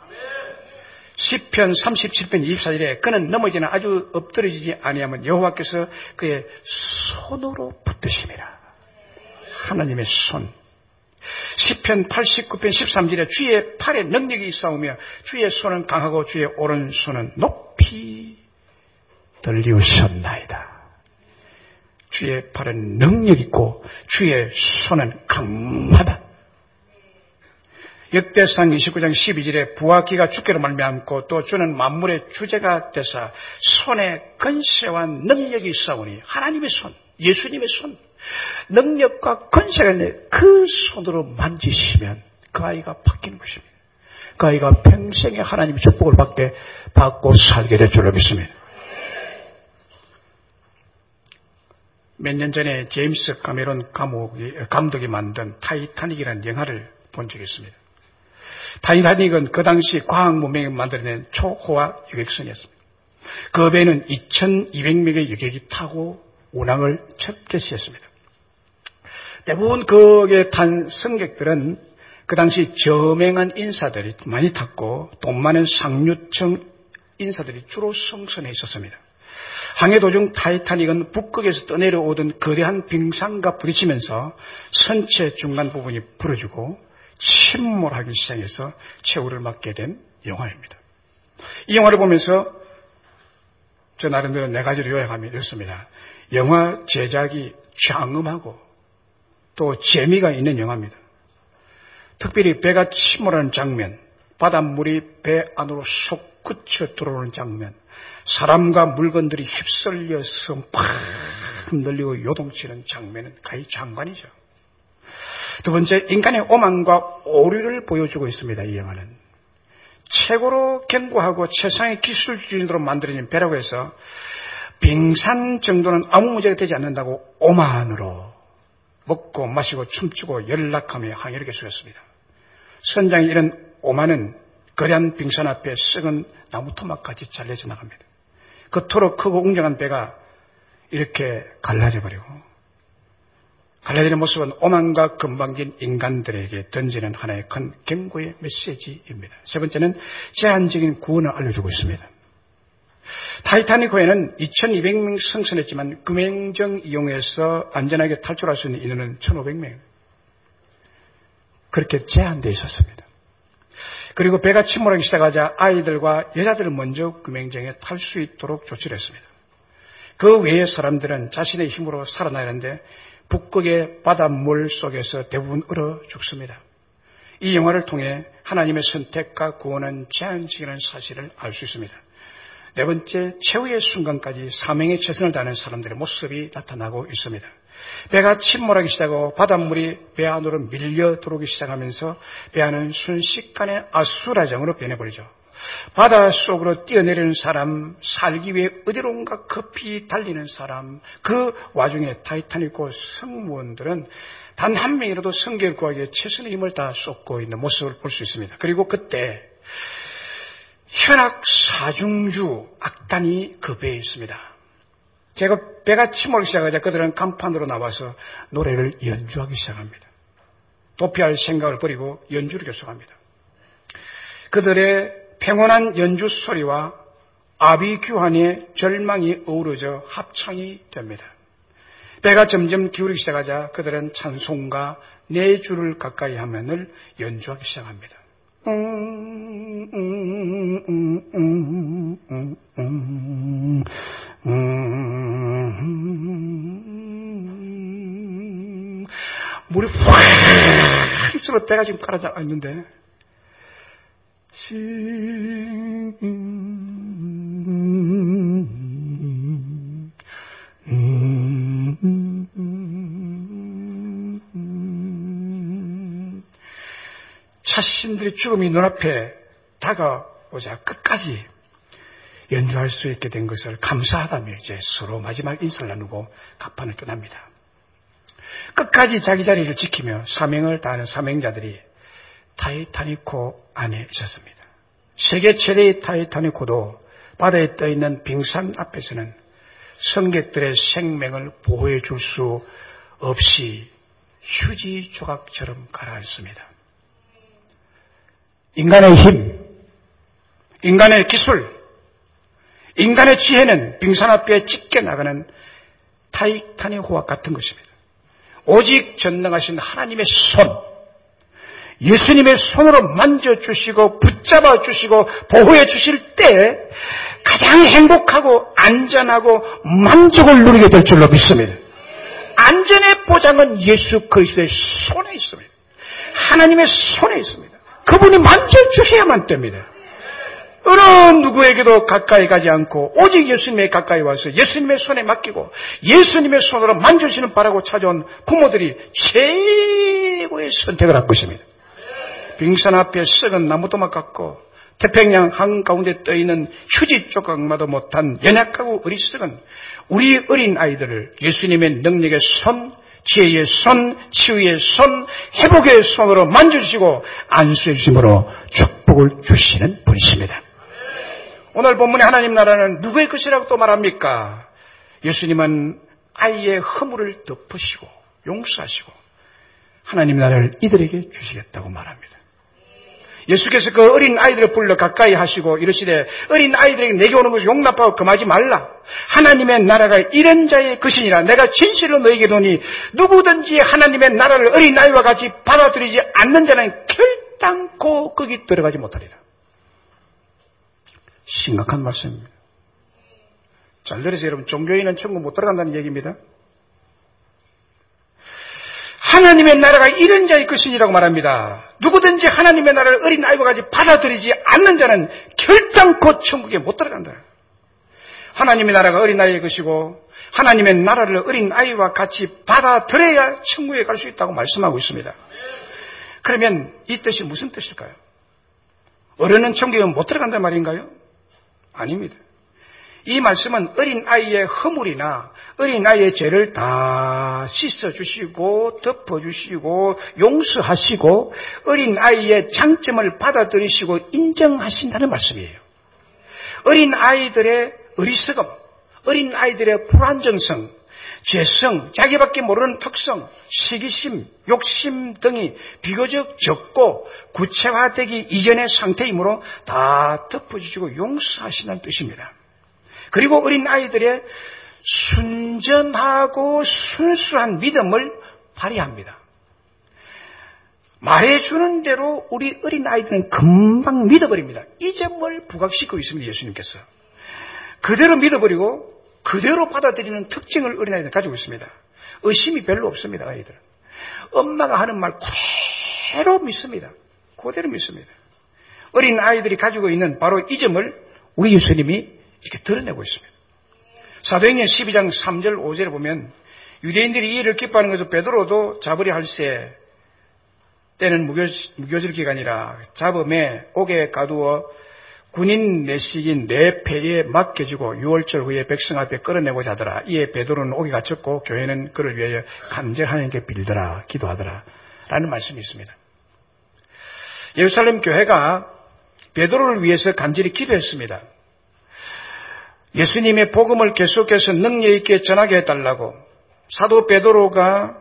시편 37편 24절에 그는 넘어지나 아주 엎드러지지 아니하면 여호와께서 그의 손으로 붙드심이라. 하나님의 손. 시편 89편 13절에 주의 팔에 능력이 있사오며 주의 손은 강하고 주의 오른손은 높이 들리우셨나이다. 주의 팔은 능력 있고 주의 손은 강하다. 역대상 29장 12절에 부하기가 주께로 말미암고 또 주는 만물의 주제가 되사 손에 권세와 능력이 있사오니 하나님의 손, 예수님의 손, 능력과 권세가 있는데 그 손으로 만지시면 그 아이가 바뀌는 것입니다. 그 아이가 평생에 하나님의 축복을 받고 살게 될 줄로 믿습니다. 몇 년 전에 제임스 카메론 감독이 만든 타이타닉이라는 영화를 본 적이 있습니다. 타이타닉은 그 당시 과학 문명이 만들어낸 초호화 여객선이었습니다. 그 배는 2200명의 여객이 타고 운항을 첫 개시했습니다. 대부분 거기에 탄 승객들은 그 당시 저명한 인사들이 많이 탔고 돈 많은 상류층 인사들이 주로 승선해 있었습니다. 항해 도중 타이타닉은 북극에서 떠내려오던 거대한 빙산과 부딪히면서 선체 중간 부분이 부러지고 침몰하기 시작해서 최후를 맞게 된 영화입니다. 이 영화를 보면서 저 나름대로 네 가지로 요약하면 이렇습니다. 영화 제작이 장엄하고 또 재미가 있는 영화입니다. 특별히 배가 침몰하는 장면, 바닷물이 배 안으로 솟구쳐 들어오는 장면, 사람과 물건들이 휩쓸려서 막 흔들리고 요동치는 장면은 거의 장관이죠. 두 번째, 인간의 오만과 오류를 보여주고 있습니다. 이 영화는 최고로 견고하고 최상의 기술주의로 만들어진 배라고 해서 빙산 정도는 아무 문제가 되지 않는다고 오만으로 먹고 마시고 춤추고 연락하며 항해를 계속했습니다. 선장의 이런 오만은 거대한 빙산 앞에 썩은 나무 토막까지 잘려져 나갑니다. 그토록 크고 웅장한 배가 이렇게 갈라져 버리고, 갈라지는 모습은 오만과 건방진 인간들에게 던지는 하나의 큰 경고의 메시지입니다. 세 번째는 제한적인 구원을 알려주고 있습니다. 타이타닉호에는 2200명 승선했지만 금행정 이용해서 안전하게 탈출할 수 있는 인원은 1500명. 그렇게 제한되어 있었습니다. 그리고 배가 침몰하기 시작하자 아이들과 여자들을 먼저 금행정에 탈 수 있도록 조치를 했습니다. 그 외의 사람들은 자신의 힘으로 살아나야 하는데 북극의 바닷물 속에서 대부분 얼어 죽습니다. 이 영화를 통해 하나님의 선택과 구원은 제한적이라는 사실을 알 수 있습니다. 네 번째, 최후의 순간까지 사명에 최선을 다하는 사람들의 모습이 나타나고 있습니다. 배가 침몰하기 시작하고 바닷물이 배 안으로 밀려 들어오기 시작하면서 배 안은 순식간에 아수라장으로 변해버리죠. 바닷속으로 뛰어내리는 사람, 살기 위해 어디론가 급히 달리는 사람, 그 와중에 타이타닉호 승무원들은 단 한 명이라도 생계를 구하기 위해 최선의 힘을 다 쏟고 있는 모습을 볼 수 있습니다. 그리고 그때 현악 사중주 악단이 그 배에 있습니다. 제가 배가 침몰하기 시작하자 그들은 간판으로 나와서 노래를 연주하기 시작합니다. 도피할 생각을 버리고 연주를 계속합니다. 그들의 평온한 연주 소리와 아비규환의 절망이 어우러져 합창이 됩니다. 배가 점점 기울기 시작하자 그들은 찬송가 네 줄을 가까이 하면을 연주하기 시작합니다. 물이 확 휩쓸어 배가 지금 가라앉아 있는데 자신들의 죽음이 눈앞에 다가오자 끝까지 연주할 수 있게 된 것을 감사하다며 이제 서로 마지막 인사를 나누고 갑판을 떠납니다. 끝까지 자기 자리를 지키며 사명을 다하는 사명자들이 타이타닉호 안에 있었습니다. 세계 최대의 타이타닉호도 바다에 떠있는 빙산 앞에서는 승객들의 생명을 보호해 줄 수 없이 휴지 조각처럼 가라앉습니다. 인간의 힘, 인간의 기술, 인간의 지혜는 빙산 앞에 찢겨 나가는 타이타닉호와 같은 것입니다. 오직 전능하신 하나님의 손, 예수님의 손으로 만져주시고 붙잡아 주시고 보호해 주실 때 가장 행복하고 안전하고 만족을 누리게 될 줄로 믿습니다. 안전의 보장은 예수 그리스도의 손에 있습니다. 하나님의 손에 있습니다. 그분이 만져주셔야만 됩니다. 어느 누구에게도 가까이 가지 않고 오직 예수님에 가까이 와서 예수님의 손에 맡기고 예수님의 손으로 만져주시는 바라고 찾아온 부모들이 최고의 선택을 한 것입니다. 빙산 앞에 썩은 나무도막 같고 태평양 한가운데 떠있는 휴지 조각마도 못한 연약하고 어리석은 우리 어린 아이들을 예수님의 능력의 손, 지혜의 손, 치유의 손, 회복의 손으로 만져주시고 안수해 주심으로 축복을 주시는 분이십니다. 오늘 본문의 하나님 나라는 누구의 것이라고 또 말합니까? 예수님은 아이의 허물을 덮으시고 용서하시고 하나님 나라를 이들에게 주시겠다고 말합니다. 예수께서 그 어린 아이들을 불러 가까이 하시고 이르시되 어린 아이들에게 내게 오는 것을 용납하고 금하지 말라. 하나님의 나라가 이런 자의 것이니라. 내가 진실로 너에게 이르노니 누구든지 하나님의 나라를 어린 아이와 같이 받아들이지 않는 자는 결단코 거기 들어가지 못하리라. 심각한 말씀입니다. 잘 들으세요 여러분. 종교인은 천국 못 들어간다는 얘기입니다. 하나님의 나라가 이런 자의 것이니라고 말합니다. 누구든지 하나님의 나라를 어린 아이와 같이 받아들이지 않는 자는 결단코 천국에 못 들어간다. 하나님의 나라가 어린 아이의 것이고 하나님의 나라를 어린 아이와 같이 받아들여야 천국에 갈 수 있다고 말씀하고 있습니다. 그러면 이 뜻이 무슨 뜻일까요? 어른은 천국에 못 들어간단 말인가요? 아닙니다. 이 말씀은 어린아이의 허물이나 어린아이의 죄를 다 씻어주시고 덮어주시고 용서하시고 어린아이의 장점을 받아들이시고 인정하신다는 말씀이에요. 어린아이들의 어리석음, 어린아이들의 불안정성, 죄성, 자기밖에 모르는 특성, 시기심, 욕심 등이 비교적 적고 구체화되기 이전의 상태이므로 다 덮어주시고 용서하신다는 뜻입니다. 그리고 어린 아이들의 순전하고 순수한 믿음을 발휘합니다. 말해주는 대로 우리 어린 아이들은 금방 믿어버립니다. 이 점을 부각시키고 있습니다. 예수님께서. 그대로 믿어버리고 그대로 받아들이는 특징을 어린 아이들은 가지고 있습니다. 의심이 별로 없습니다. 아이들은. 엄마가 하는 말 그대로 믿습니다. 그대로 믿습니다. 어린 아이들이 가지고 있는 바로 이 점을 우리 예수님이 이렇게 드러내고 있습니다. 사도행전 12장 3절 5절에 보면 유대인들이 이 일을 기뻐하는 것도 베드로도 잡으려 할세 때는 무교절 기간이라 잡음에 옥에 가두어 군인 내식인 내 패에 맡겨지고 6월절 후에 백성 앞에 끌어내고자 하더라. 이에 베드로는 옥에 갇혔고 교회는 그를 위하여 간절히 하나님께 빌더라 기도하더라 라는 말씀이 있습니다. 예루살렘 교회가 베드로를 위해서 간절히 기도했습니다. 예수님의 복음을 계속해서 능력 있게 전하게 해달라고 사도 베드로가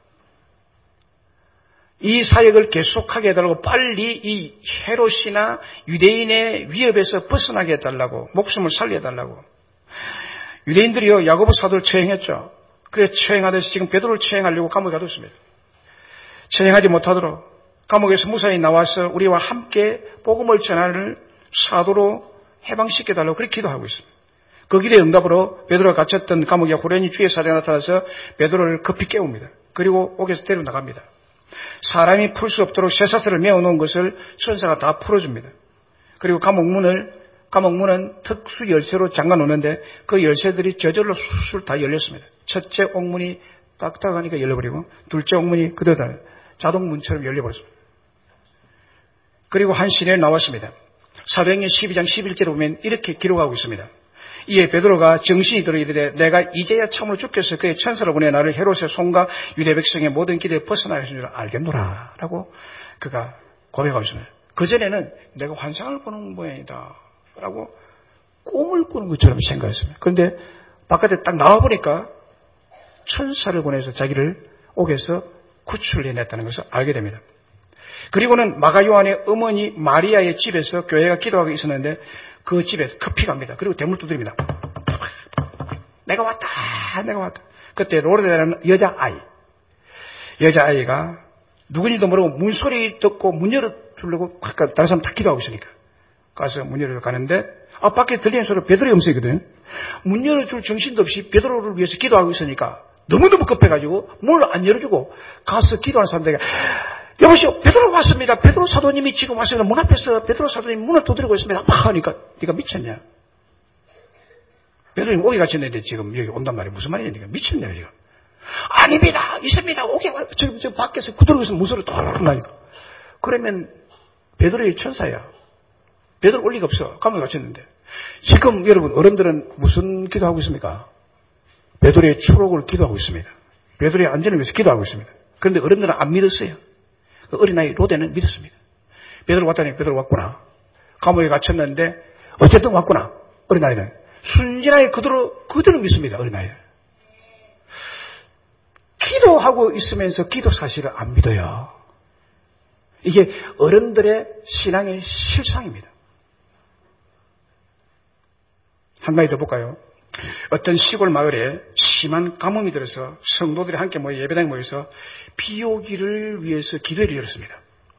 이 사역을 계속하게 해달라고 빨리 이 헤롯이나 유대인의 위협에서 벗어나게 해달라고 목숨을 살려달라고 유대인들이요 야고보 사도를 처형했죠. 그래 처형하듯이 지금 베드로를 처형하려고 감옥에 가뒀습니다. 처형하지 못하도록 감옥에서 무사히 나와서 우리와 함께 복음을 전하는 사도로 해방시켜달라고 그렇게 기도하고 있습니다. 그 길의 응답으로 베드로가 갇혔던 감옥에 호련히 주의 사자가 나타나서 베드로를 급히 깨웁니다. 그리고 옥에서 데리고 나갑니다. 사람이 풀 수 없도록 쇠사슬을 메어놓은 것을 천사가 다 풀어줍니다. 그리고 감옥문은 특수 열쇠로 잠가놓는데 그 열쇠들이 저절로 술술 다 열렸습니다. 첫째 옥문이 딱딱하니까 열려버리고 둘째 옥문이 그대로 자동문처럼 열려버렸습니다. 그리고 한 시내에 나왔습니다. 사도행전 12장 11절에 보면 이렇게 기록하고 있습니다. 이에 베드로가 정신이 들어 이르되 내가 이제야 참으로 주께서 그의 천사를 보내 나를 헤롯의 손과 유대 백성의 모든 기대에 벗어나게 하신 줄 알겠노라 라고 그가 고백하고 있습니다. 그전에는 내가 환상을 보는 모양이다 라고 꿈을 꾸는 것처럼 생각했습니다. 그런데 바깥에 딱 나와보니까 천사를 보내서 자기를 옥에서 구출해냈다는 것을 알게 됩니다. 그리고는 마가 요한의 어머니 마리아의 집에서 교회가 기도하고 있었는데 그 집에 급히 갑니다. 그리고 대문을 두드립니다. 내가 왔다. 그때 로르데라는 여자아이가 누군지도 모르고 문소리 듣고 문 열어주려고 다른 사람 다 기도하고 있으니까 가서 문 열어 가는데 밖에 들리는 소리가 베드로의 음성이거든. 문 열어줄 정신도 없이 베드로를 위해서 기도하고 있으니까 너무너무 급해가지고 문을 안 열어주고 가서 기도하는 사람들에게 여보시오, 베드로 왔습니다. 베드로 사도님이 지금 왔습니다. 문 앞에서 베드로 사도님 문을 두드리고 있습니다. 막 하니까 네가 미쳤냐? 베드로님 옥에 갇혔는데 지금 여기 온단 말이야. 무슨 말이냐? 네가 미쳤냐 지금? 아닙니다. 있습니다. 옥에 지금 밖에서 구두르고 있으면 무소리 또 나니까. 그러면 베드로의 천사야. 베드로 올 리가 없어. 감옥에 갇혔는데. 지금 여러분 어른들은 무슨 기도하고 있습니까? 베드로의 추록을 기도하고 있습니다. 베드로의 안전을 위해서 기도하고 있습니다. 그런데 어른들은 안 믿었어요. 그 어린아이 로데는 믿었습니다. 베드로 왔다니 베드로 왔구나. 감옥에 갇혔는데 어쨌든 왔구나. 어린아이는 순진하게 그대로 믿습니다. 어린아이는. 기도하고 있으면서 기도 사실을 안 믿어요. 이게 어른들의 신앙의 실상입니다. 한 가지 더 볼까요? 어떤 시골 마을에 심한 가뭄이 들어서 성도들이 함께 모여 예배당에 모여서 비 오기를 위해서 기도회를 열었습니다.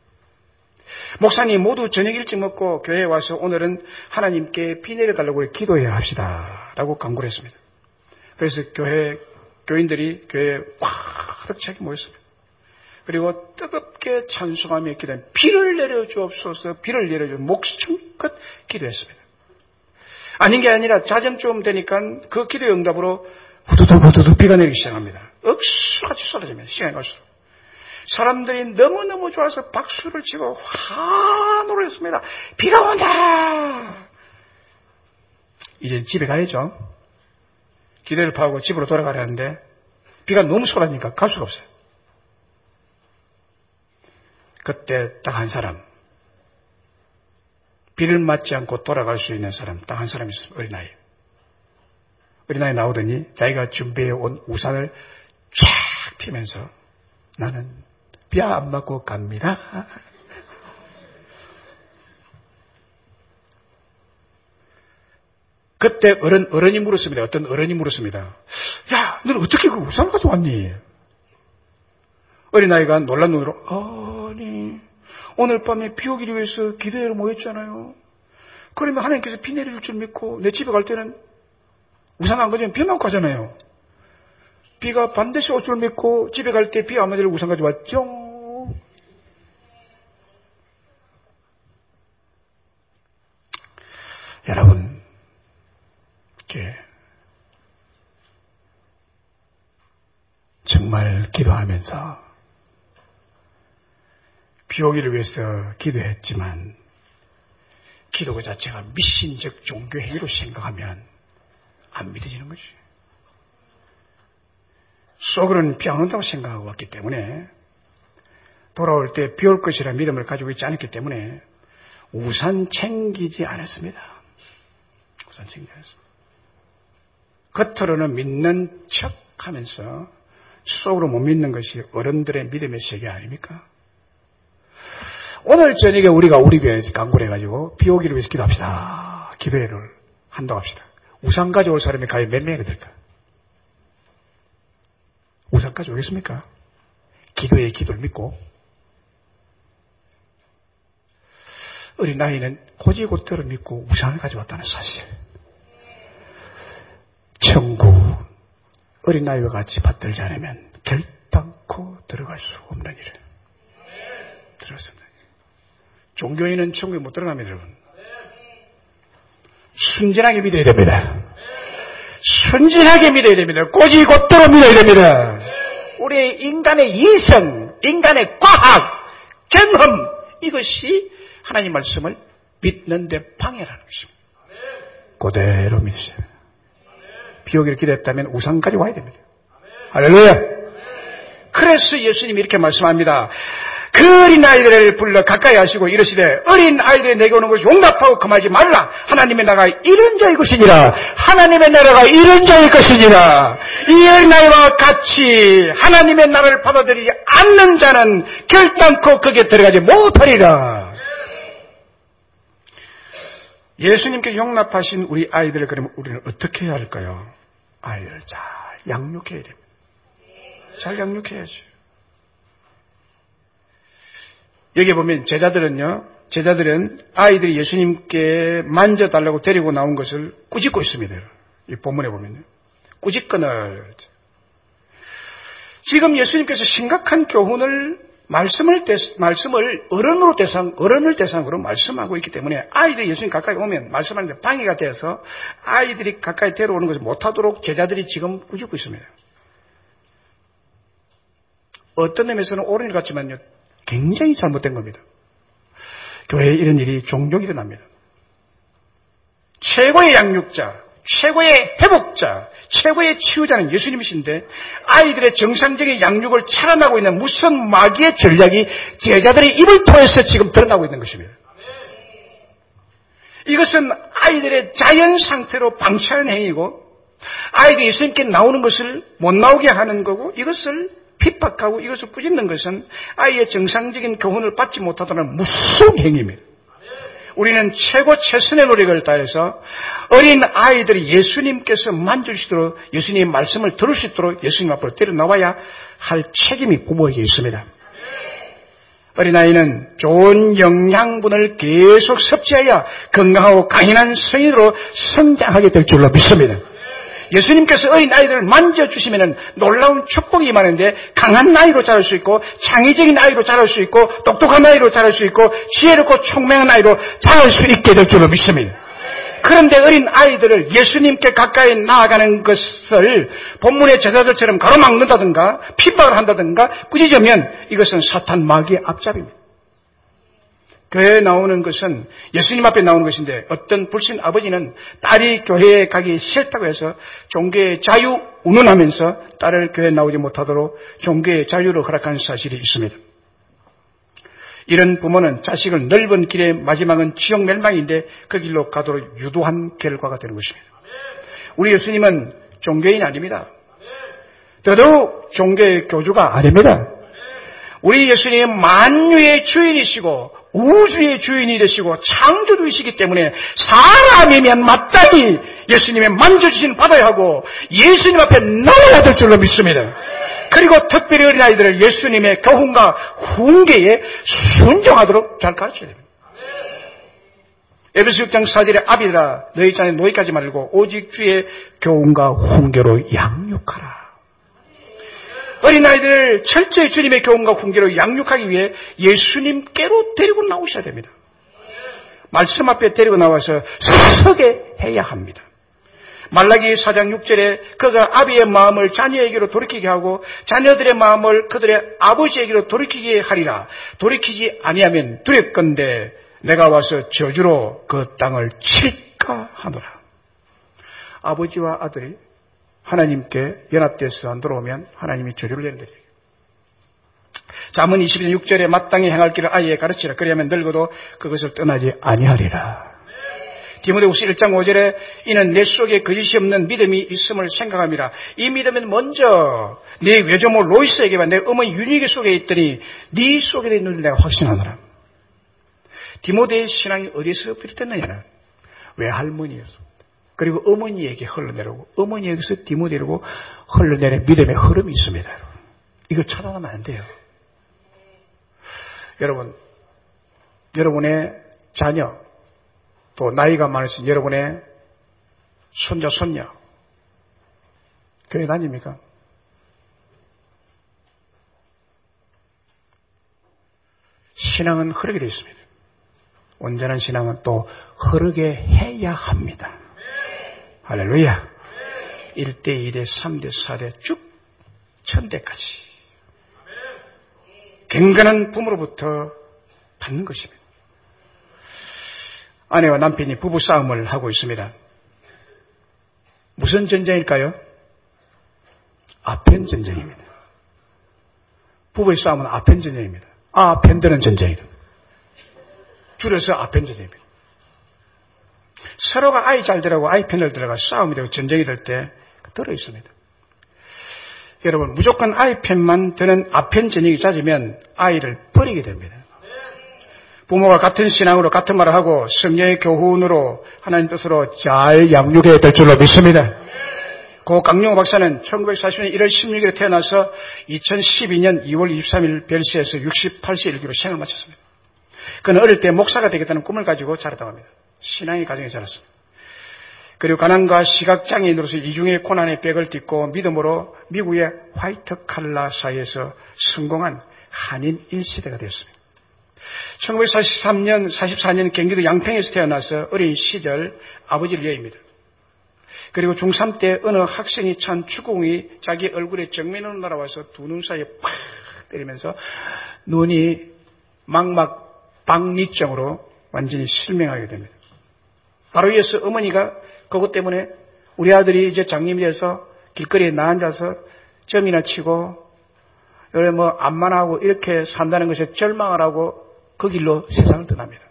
목사님 모두 저녁 일찍 먹고 교회에 와서 오늘은 하나님께 비 내려달라고 기도해야 합시다 라고 강구를 했습니다. 그래서 교인들이 교회에 꽉 차게 모였습니다. 그리고 뜨겁게 찬송하며 기도하며 비를 내려주옵소서, 비를 내려주옵소서 목숨껏 기도했습니다. 아닌 게 아니라 자정쯤 되니까 그 기도의 응답으로 후두둑 비가 내리기 시작합니다. 억수같이 쏟아집니다. 시간이 갈수록. 사람들이 너무너무 좋아서 박수를 치고 환호를 했습니다. 비가 온다! 이제 집에 가야죠. 기도를 파하고 집으로 돌아가려는데 비가 너무 쏟아지니까 갈 수가 없어요. 그때 딱 한 사람, 비를 맞지 않고 돌아갈 수 있는 사람 딱 한 사람이 있습니다. 어린아이. 어린아이 나오더니 자기가 준비해 온 우산을 쫙 피면서 나는 비 안 맞고 갑니다. 그때 어른이 물었습니다. 어떤 어른이 물었습니다. 야, 너는 어떻게 그 우산을 가져왔니? 어린아이가 놀란 눈으로 아니 오늘 밤에 비 오기를 위해서 기도회를 모였잖아요. 그러면 하나님께서 비 내릴 줄 믿고 내 집에 갈 때는 우산 안 가지면 비 맞고 가잖아요. 비가 반드시 올 줄 믿고 집에 갈 때 비 안 맞으려고 우산 가져왔죠. 여러분 이렇게 정말 기도하면서 비 오기를 위해서 기도했지만 기도 그 자체가 미신적 종교 행위로 생각하면 안 믿어지는 거지. 속으로는 비 안 온다고 생각하고 왔기 때문에 돌아올 때 비 올 것이라 믿음을 가지고 있지 않았기 때문에 우산 챙기지 않았습니다. 우산 챙기지 않았습니다. 겉으로는 믿는 척하면서 속으로 못 믿는 것이 어른들의 믿음의 세계 아닙니까? 오늘 저녁에 우리가 우리 교회에서 강구를 해가지고 비 오기를 위해서 기도합시다. 기도회를 한다고 합시다. 우산 가져올 사람이 과연 몇 명이 될까? 우산 가져오겠습니까? 기도의 기도를 믿고 어린아이는 고지고대로 믿고 우산을 가져왔다는 사실. 천국 어린아이와 같이 받들지 않으면 결단코 들어갈 수 없는 일을 들었습니다. 종교인은 천국에 못 들어갑니다, 여러분. 순진하게 믿어야 됩니다. 순진하게 믿어야 됩니다. 고지고대로 믿어야 됩니다. 우리 인간의 이성, 인간의 과학, 경험 이것이 하나님 말씀을 믿는 데 방해라는 것입니다. 그대로 믿으셔야 됩니다. 비 오기를 기도했다면 우산 가지고 와야 됩니다. 할렐루야. 그래서 예수님이 이렇게 말씀합니다. 그 어린 아이들을 불러 가까이 하시고 이르시되 어린 아이들이 내게 오는 것을 용납하고 금하지 말라. 하나님의 나라가 이런 자의 것이니라. 하나님의 나라가 이런 자의 것이니라. 이 어린 아이와 같이 하나님의 나라를 받아들이지 않는 자는 결단코 거기에 들어가지 못하리라. 예수님께 용납하신 우리 아이들을 그러면 우리는 어떻게 해야 할까요? 아이들을 잘 양육해야 됩니다. 잘 양육해야죠. 여기 보면 제자들은 아이들이 예수님께 만져달라고 데리고 나온 것을 꾸짖고 있습니다. 이 본문에 보면요. 꾸짖거늘. 지금 예수님께서 심각한 교훈을 말씀을 어른을 대상으로 말씀하고 있기 때문에 아이들이 예수님 가까이 오면 말씀하는데 방해가 되어서 아이들이 가까이 데려오는 것을 못하도록 제자들이 지금 꾸짖고 있습니다. 어떤 의미에서는 옳은 일 같지만요. 굉장히 잘못된 겁니다. 교회에 이런 일이 종종 일어납니다. 최고의 양육자, 최고의 회복자, 최고의 치유자는 예수님이신데 아이들의 정상적인 양육을 차단하고 있는 무슨 마귀의 전략이 제자들의 입을 통해서 지금 드러나고 있는 것입니다. 이것은 아이들의 자연 상태로 방치하는 행위고 아이들이 예수님께 나오는 것을 못 나오게 하는 거고 이것을 핍박하고 이것을 꾸짖는 것은 아이의 정상적인 교훈을 받지 못하도록 무서운 행위입니다. 우리는 최선의 노력을 다해서 어린 아이들이 예수님께서 만져주시도록 예수님의 말씀을 들을 수 있도록 예수님 앞으로 데려나와야 할 책임이 부모에게 있습니다. 어린아이는 좋은 영양분을 계속 섭취해야 건강하고 강인한 성인으로 성장하게 될 줄로 믿습니다. 예수님께서 어린아이들을 만져주시면 놀라운 축복이 임하는데 강한 아이로 자랄 수 있고 창의적인 아이로 자랄 수 있고 똑똑한 아이로 자랄 수 있고 지혜롭고 총명한 아이로 자랄 수 있게 될 줄로 믿습니다. 그런데 어린 아이들을 예수님께 가까이 나아가는 것을 본문의 제자들처럼 가로막는다든가 핍박을 한다든가 꾸짖으면 이것은 사탄 마귀의 앞잡이입니다. 교회에 나오는 것은 예수님 앞에 나오는 것인데 어떤 불신 아버지는 딸이 교회에 가기 싫다고 해서 종교의 자유 운운하면서 딸을 교회에 나오지 못하도록 종교의 자유를 허락하는 사실이 있습니다. 이런 부모는 자식을 넓은 길의 마지막은 지옥 멸망인데 그 길로 가도록 유도한 결과가 되는 것입니다. 우리 예수님은 종교인이 아닙니다. 더더욱 종교의 교주가 아닙니다. 우리 예수님은 만유의 주인이시고 우주의 주인이 되시고 창조주이시기 때문에 사람이면 마땅히 예수님의 만져주신 받아야 하고 예수님 앞에 나와야 될 줄로 믿습니다. 그리고 특별히 어린아이들을 예수님의 교훈과 훈계에 순종하도록 잘 가르쳐야 됩니다. 에베소 6장 4절에 아비들아 너희 자녀 노예까지 말고 오직 주의 교훈과 훈계로 양육하라. 어린아이들을 철저히 주님의 교훈과 훈계로 양육하기 위해 예수님께로 데리고 나오셔야 됩니다. 말씀 앞에 데리고 나와서 서게 해야 합니다. 말라기 4장 6절에 그가 아비의 마음을 자녀에게로 돌이키게 하고 자녀들의 마음을 그들의 아버지에게로 돌이키게 하리라. 돌이키지 아니하면 두렵건대 내가 와서 저주로 그 땅을 칠까 하노라. 아버지와 아들이 하나님께 연합돼서 안 들어오면 하나님이 저주를 내는 거예요. 잠언 22장 6절에 마땅히 행할 길을 아이에 가르치라. 그리하면 늙어도 그것을 떠나지 아니하리라. 디모데후서 1장 5절에 이는 내 속에 거짓이 없는 믿음이 있음을 생각함이라. 이 믿음은 먼저 네 외조모 로이스에게와 내 어머니 유니게 속에 있더니 네 속에 있는 줄 내가 확신하노라. 디모데의 신앙이 어디서 비롯됐느냐는 외할머니였습니다. 그리고 어머니에게 흘러내려오고 어머니에게서 디모데로 흘러내리는 믿음의 흐름이 있습니다. 이걸 차단하면 안 돼요. 여러분, 여러분의 자녀 또 나이가 많으신 여러분의 손자, 손녀 교회 다닙니까? 신앙은 흐르게 되어 있습니다. 온전한 신앙은 또 흐르게 해야 합니다. 할렐루야. 1대, 2대, 3대, 4대 쭉 천대까지 경건한 부모로부터 받는 것입니다. 아내와 남편이 부부싸움을 하고 있습니다. 무슨 전쟁일까요? 아펜 전쟁입니다. 부부의 싸움은 아펜 전쟁입니다. 아펜드는 전쟁이다. 줄여서 아펜 전쟁입니다. 서로가 아이 잘 되라고 아이 편을 들어가 싸움이 되고 전쟁이 될 때 들어 있습니다. 여러분, 무조건 아이 편만 드는 아펜 전쟁이 잦으면 아이를 버리게 됩니다. 부모가 같은 신앙으로 같은 말을 하고 성령의 교훈으로 하나님 뜻으로 잘 양육해야 될 줄로 믿습니다. 고 강용호 박사는 1940년 1월 16일에 태어나서 2012년 2월 23일 벨시에서 68세 일기로 생을 마쳤습니다. 그는 어릴 때 목사가 되겠다는 꿈을 가지고 자랐다고 합니다. 신앙의 가정에 자랐습니다. 그리고 가난과 시각장애인으로서 이중의 고난의 벽을 딛고 믿음으로 미국의 화이트 칼라 사회에서 성공한 한인 1세대가 되었습니다. 1944년 경기도 양평에서 태어나서 어린 시절 아버지를 여입니다. 그리고 중3 때 어느 학생이 찬 축구공이 자기 얼굴에 정면으로 날아와서 두 눈 사이에 팍 때리면서 눈이 망막 박리증으로 완전히 실명하게 됩니다. 바로 이어서 어머니가 그것 때문에 우리 아들이 이제 장님이 돼서 길거리에 나앉아서 점이나 치고 암만 하고 이렇게 산다는 것에 절망을 하고 그 길로 세상을 떠납니다.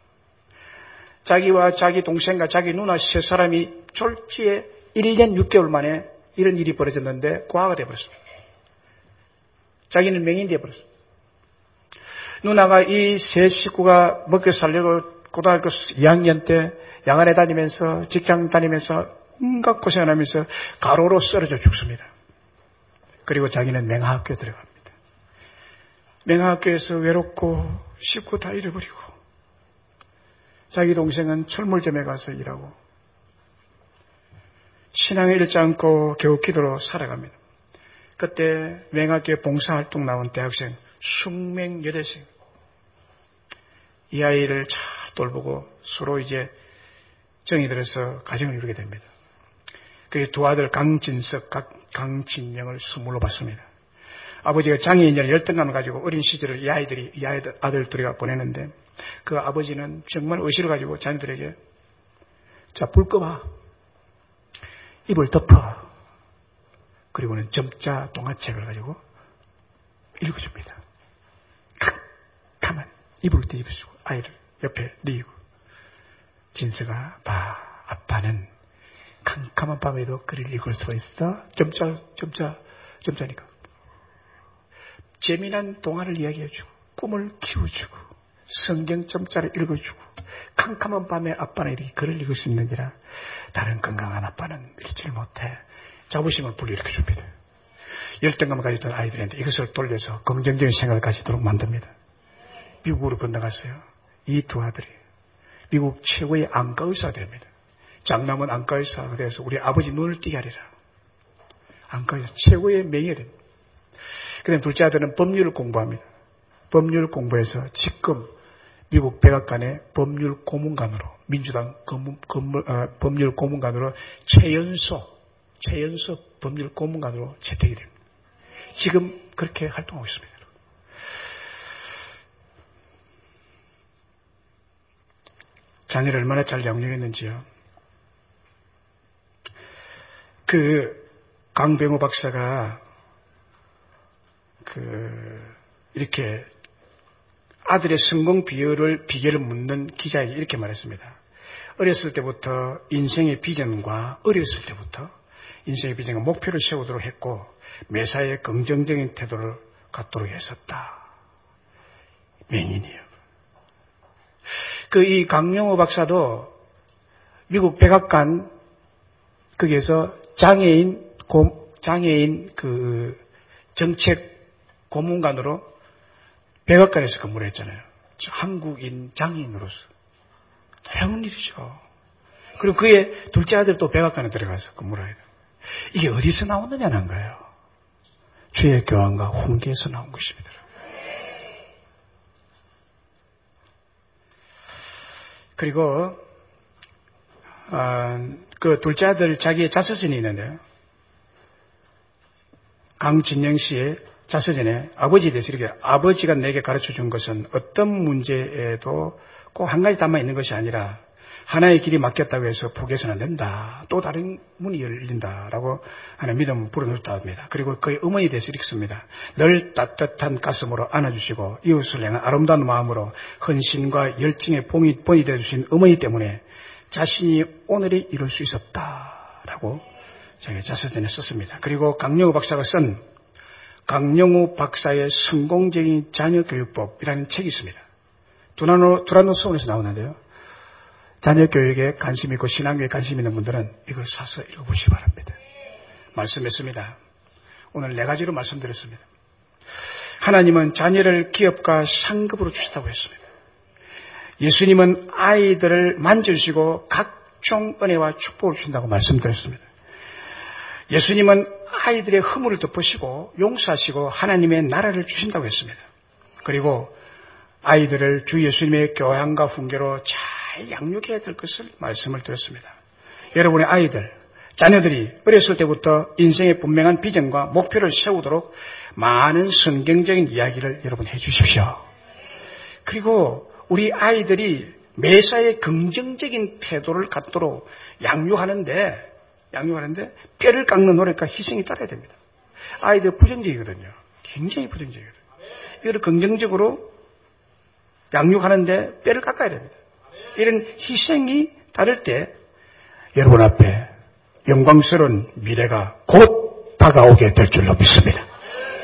자기와 자기 동생과 자기 누나 세 사람이 졸지에 1년 6개월 만에 이런 일이 벌어졌는데 고아가 되어버렸습니다. 자기는 맹인이 되어버렸어. 누나가 이 세 식구가 먹여 살려고 고등학교 2학년 때 양안에 다니면서 직장 다니면서 온갖 고생을 하면서 가로로 쓰러져 죽습니다. 그리고 자기는 맹하학교에 들어갑니다. 맹하학교에서 외롭고 식구 다 잃어버리고 자기 동생은 철물점에 가서 일하고 신앙을 잃지 않고 겨우 기도로 살아갑니다. 그때 맹하학교에 봉사활동 나온 대학생 숙명 여대생 이 아이를 잘 돌보고 서로 이제 정이 들어서 가정을 이루게 됩니다. 그의 두 아들 강진석, 강진영을 스물로 받습니다. 아버지가 장애인이라 열등감을 가지고 어린 시절을 이 아들 둘이가 보내는데 그 아버지는 정말 의식을 가지고 자녀들에게 자, 불 꺼봐. 입을 덮어. 그리고는 점자 동화책을 가지고 읽어줍니다. 가만 이불을 뒤집어주고 아이를 옆에 뉘고 진서가 봐 아빠는 캄캄한 밤에도 글을 읽을 수가 있어. 점자니까 재미난 동화를 이야기해주고 꿈을 키워주고 성경 점자를 읽어주고 캄캄한 밤에 아빠는 이렇게 글을 읽을 수 있는지라 다른 건강한 아빠는 읽지를 못해. 자부심을 불러일으켜줍니다. 열등감을 가지던 아이들한테 이것을 돌려서 긍정적인 생각을 가지도록 만듭니다. 미국으로 건너갔어요. 이 두 아들이 미국 최고의 안과의사가 됩니다. 장남은 안과의사가 돼서 우리 아버지 눈을 띄게 하리라. 안과의사 최고의 명예가 됩니다. 그다음 둘째 아들은 법률을 공부합니다. 법률 공부해서 지금 미국 백악관의 법률 고문관으로 민주당 법률 고문관으로 최연소 법률 고문관으로 채택이 됩니다. 지금 그렇게 활동하고 있습니다. 자녀를 얼마나 잘 양육했는지요. 그 강병호 박사가 이렇게 아들의 성공 비결을 묻는 기자에게 이렇게 말했습니다. 어렸을 때부터 인생의 비전과 목표를 세우도록 했고 매사에 긍정적인 태도를 갖도록 했었다. 맹인이에요. 이 강용호 박사도 미국 백악관 거기에서 장애인 정책 고문관으로 백악관에서 근무를 했잖아요. 한국인 장애인으로서. 놀라운 일이죠. 그리고 그의 둘째 아들도 백악관에 들어가서 근무를 해요. 이게 어디서 나오느냐는 거예요. 주의 교환과 홍대에서 나온 것입니다. 그리고 그 둘째 아들 자기의 자서전이 있는데요. 강진영 씨의 자서전에 아버지에 대해서 이렇게 아버지가 내게 가르쳐준 것은 어떤 문제에도 꼭 한 가지 담아 있는 것이 아니라 하나의 길이 막혔다고 해서 포기해서는 안 된다. 또 다른 문이 열린다라고 하는 믿음을 불어넣었다 합니다. 그리고 그의 어머니에 대해서 이렇게 씁니다. 늘 따뜻한 가슴으로 안아주시고 이웃을 향한 아름다운 마음으로 헌신과 열정의 본이 되어주신 어머니 때문에 자신이 오늘이 이룰 수 있었다라고 자기 자서전에 썼습니다. 그리고 강영우 박사가 쓴 강영우 박사의 성공적인 자녀교육법이라는 책이 있습니다. 두란노 서원에서 나오는데요. 자녀교육에 관심 있고 신앙교육에 관심 있는 분들은 이걸 사서 읽어보시기 바랍니다. 말씀했습니다. 오늘 4가지로 말씀드렸습니다. 하나님은 자녀를 기업과 상급으로 주셨다고 했습니다. 예수님은 아이들을 만져주시고 각종 은혜와 축복을 주신다고 말씀드렸습니다. 예수님은 아이들의 허물을 덮으시고 용서하시고 하나님의 나라를 주신다고 했습니다. 그리고 아이들을 주 예수님의 교양과 훈계로 잘 양육해야 될 것을 말씀을 드렸습니다. 여러분의 아이들, 자녀들이 어렸을 때부터 인생의 분명한 비전과 목표를 세우도록 많은 성경적인 이야기를 여러분 해주십시오. 그리고 우리 아이들이 매사에 긍정적인 태도를 갖도록 양육하는데 뼈를 깎는 노력과 희생이 따라야 됩니다. 아이들 부정적이거든요. 굉장히 부정적이거든요. 이걸 긍정적으로 양육하는데 뼈를 깎아야 됩니다. 이런 희생이 따를 때 여러분 앞에 영광스러운 미래가 곧 다가오게 될 줄로 믿습니다.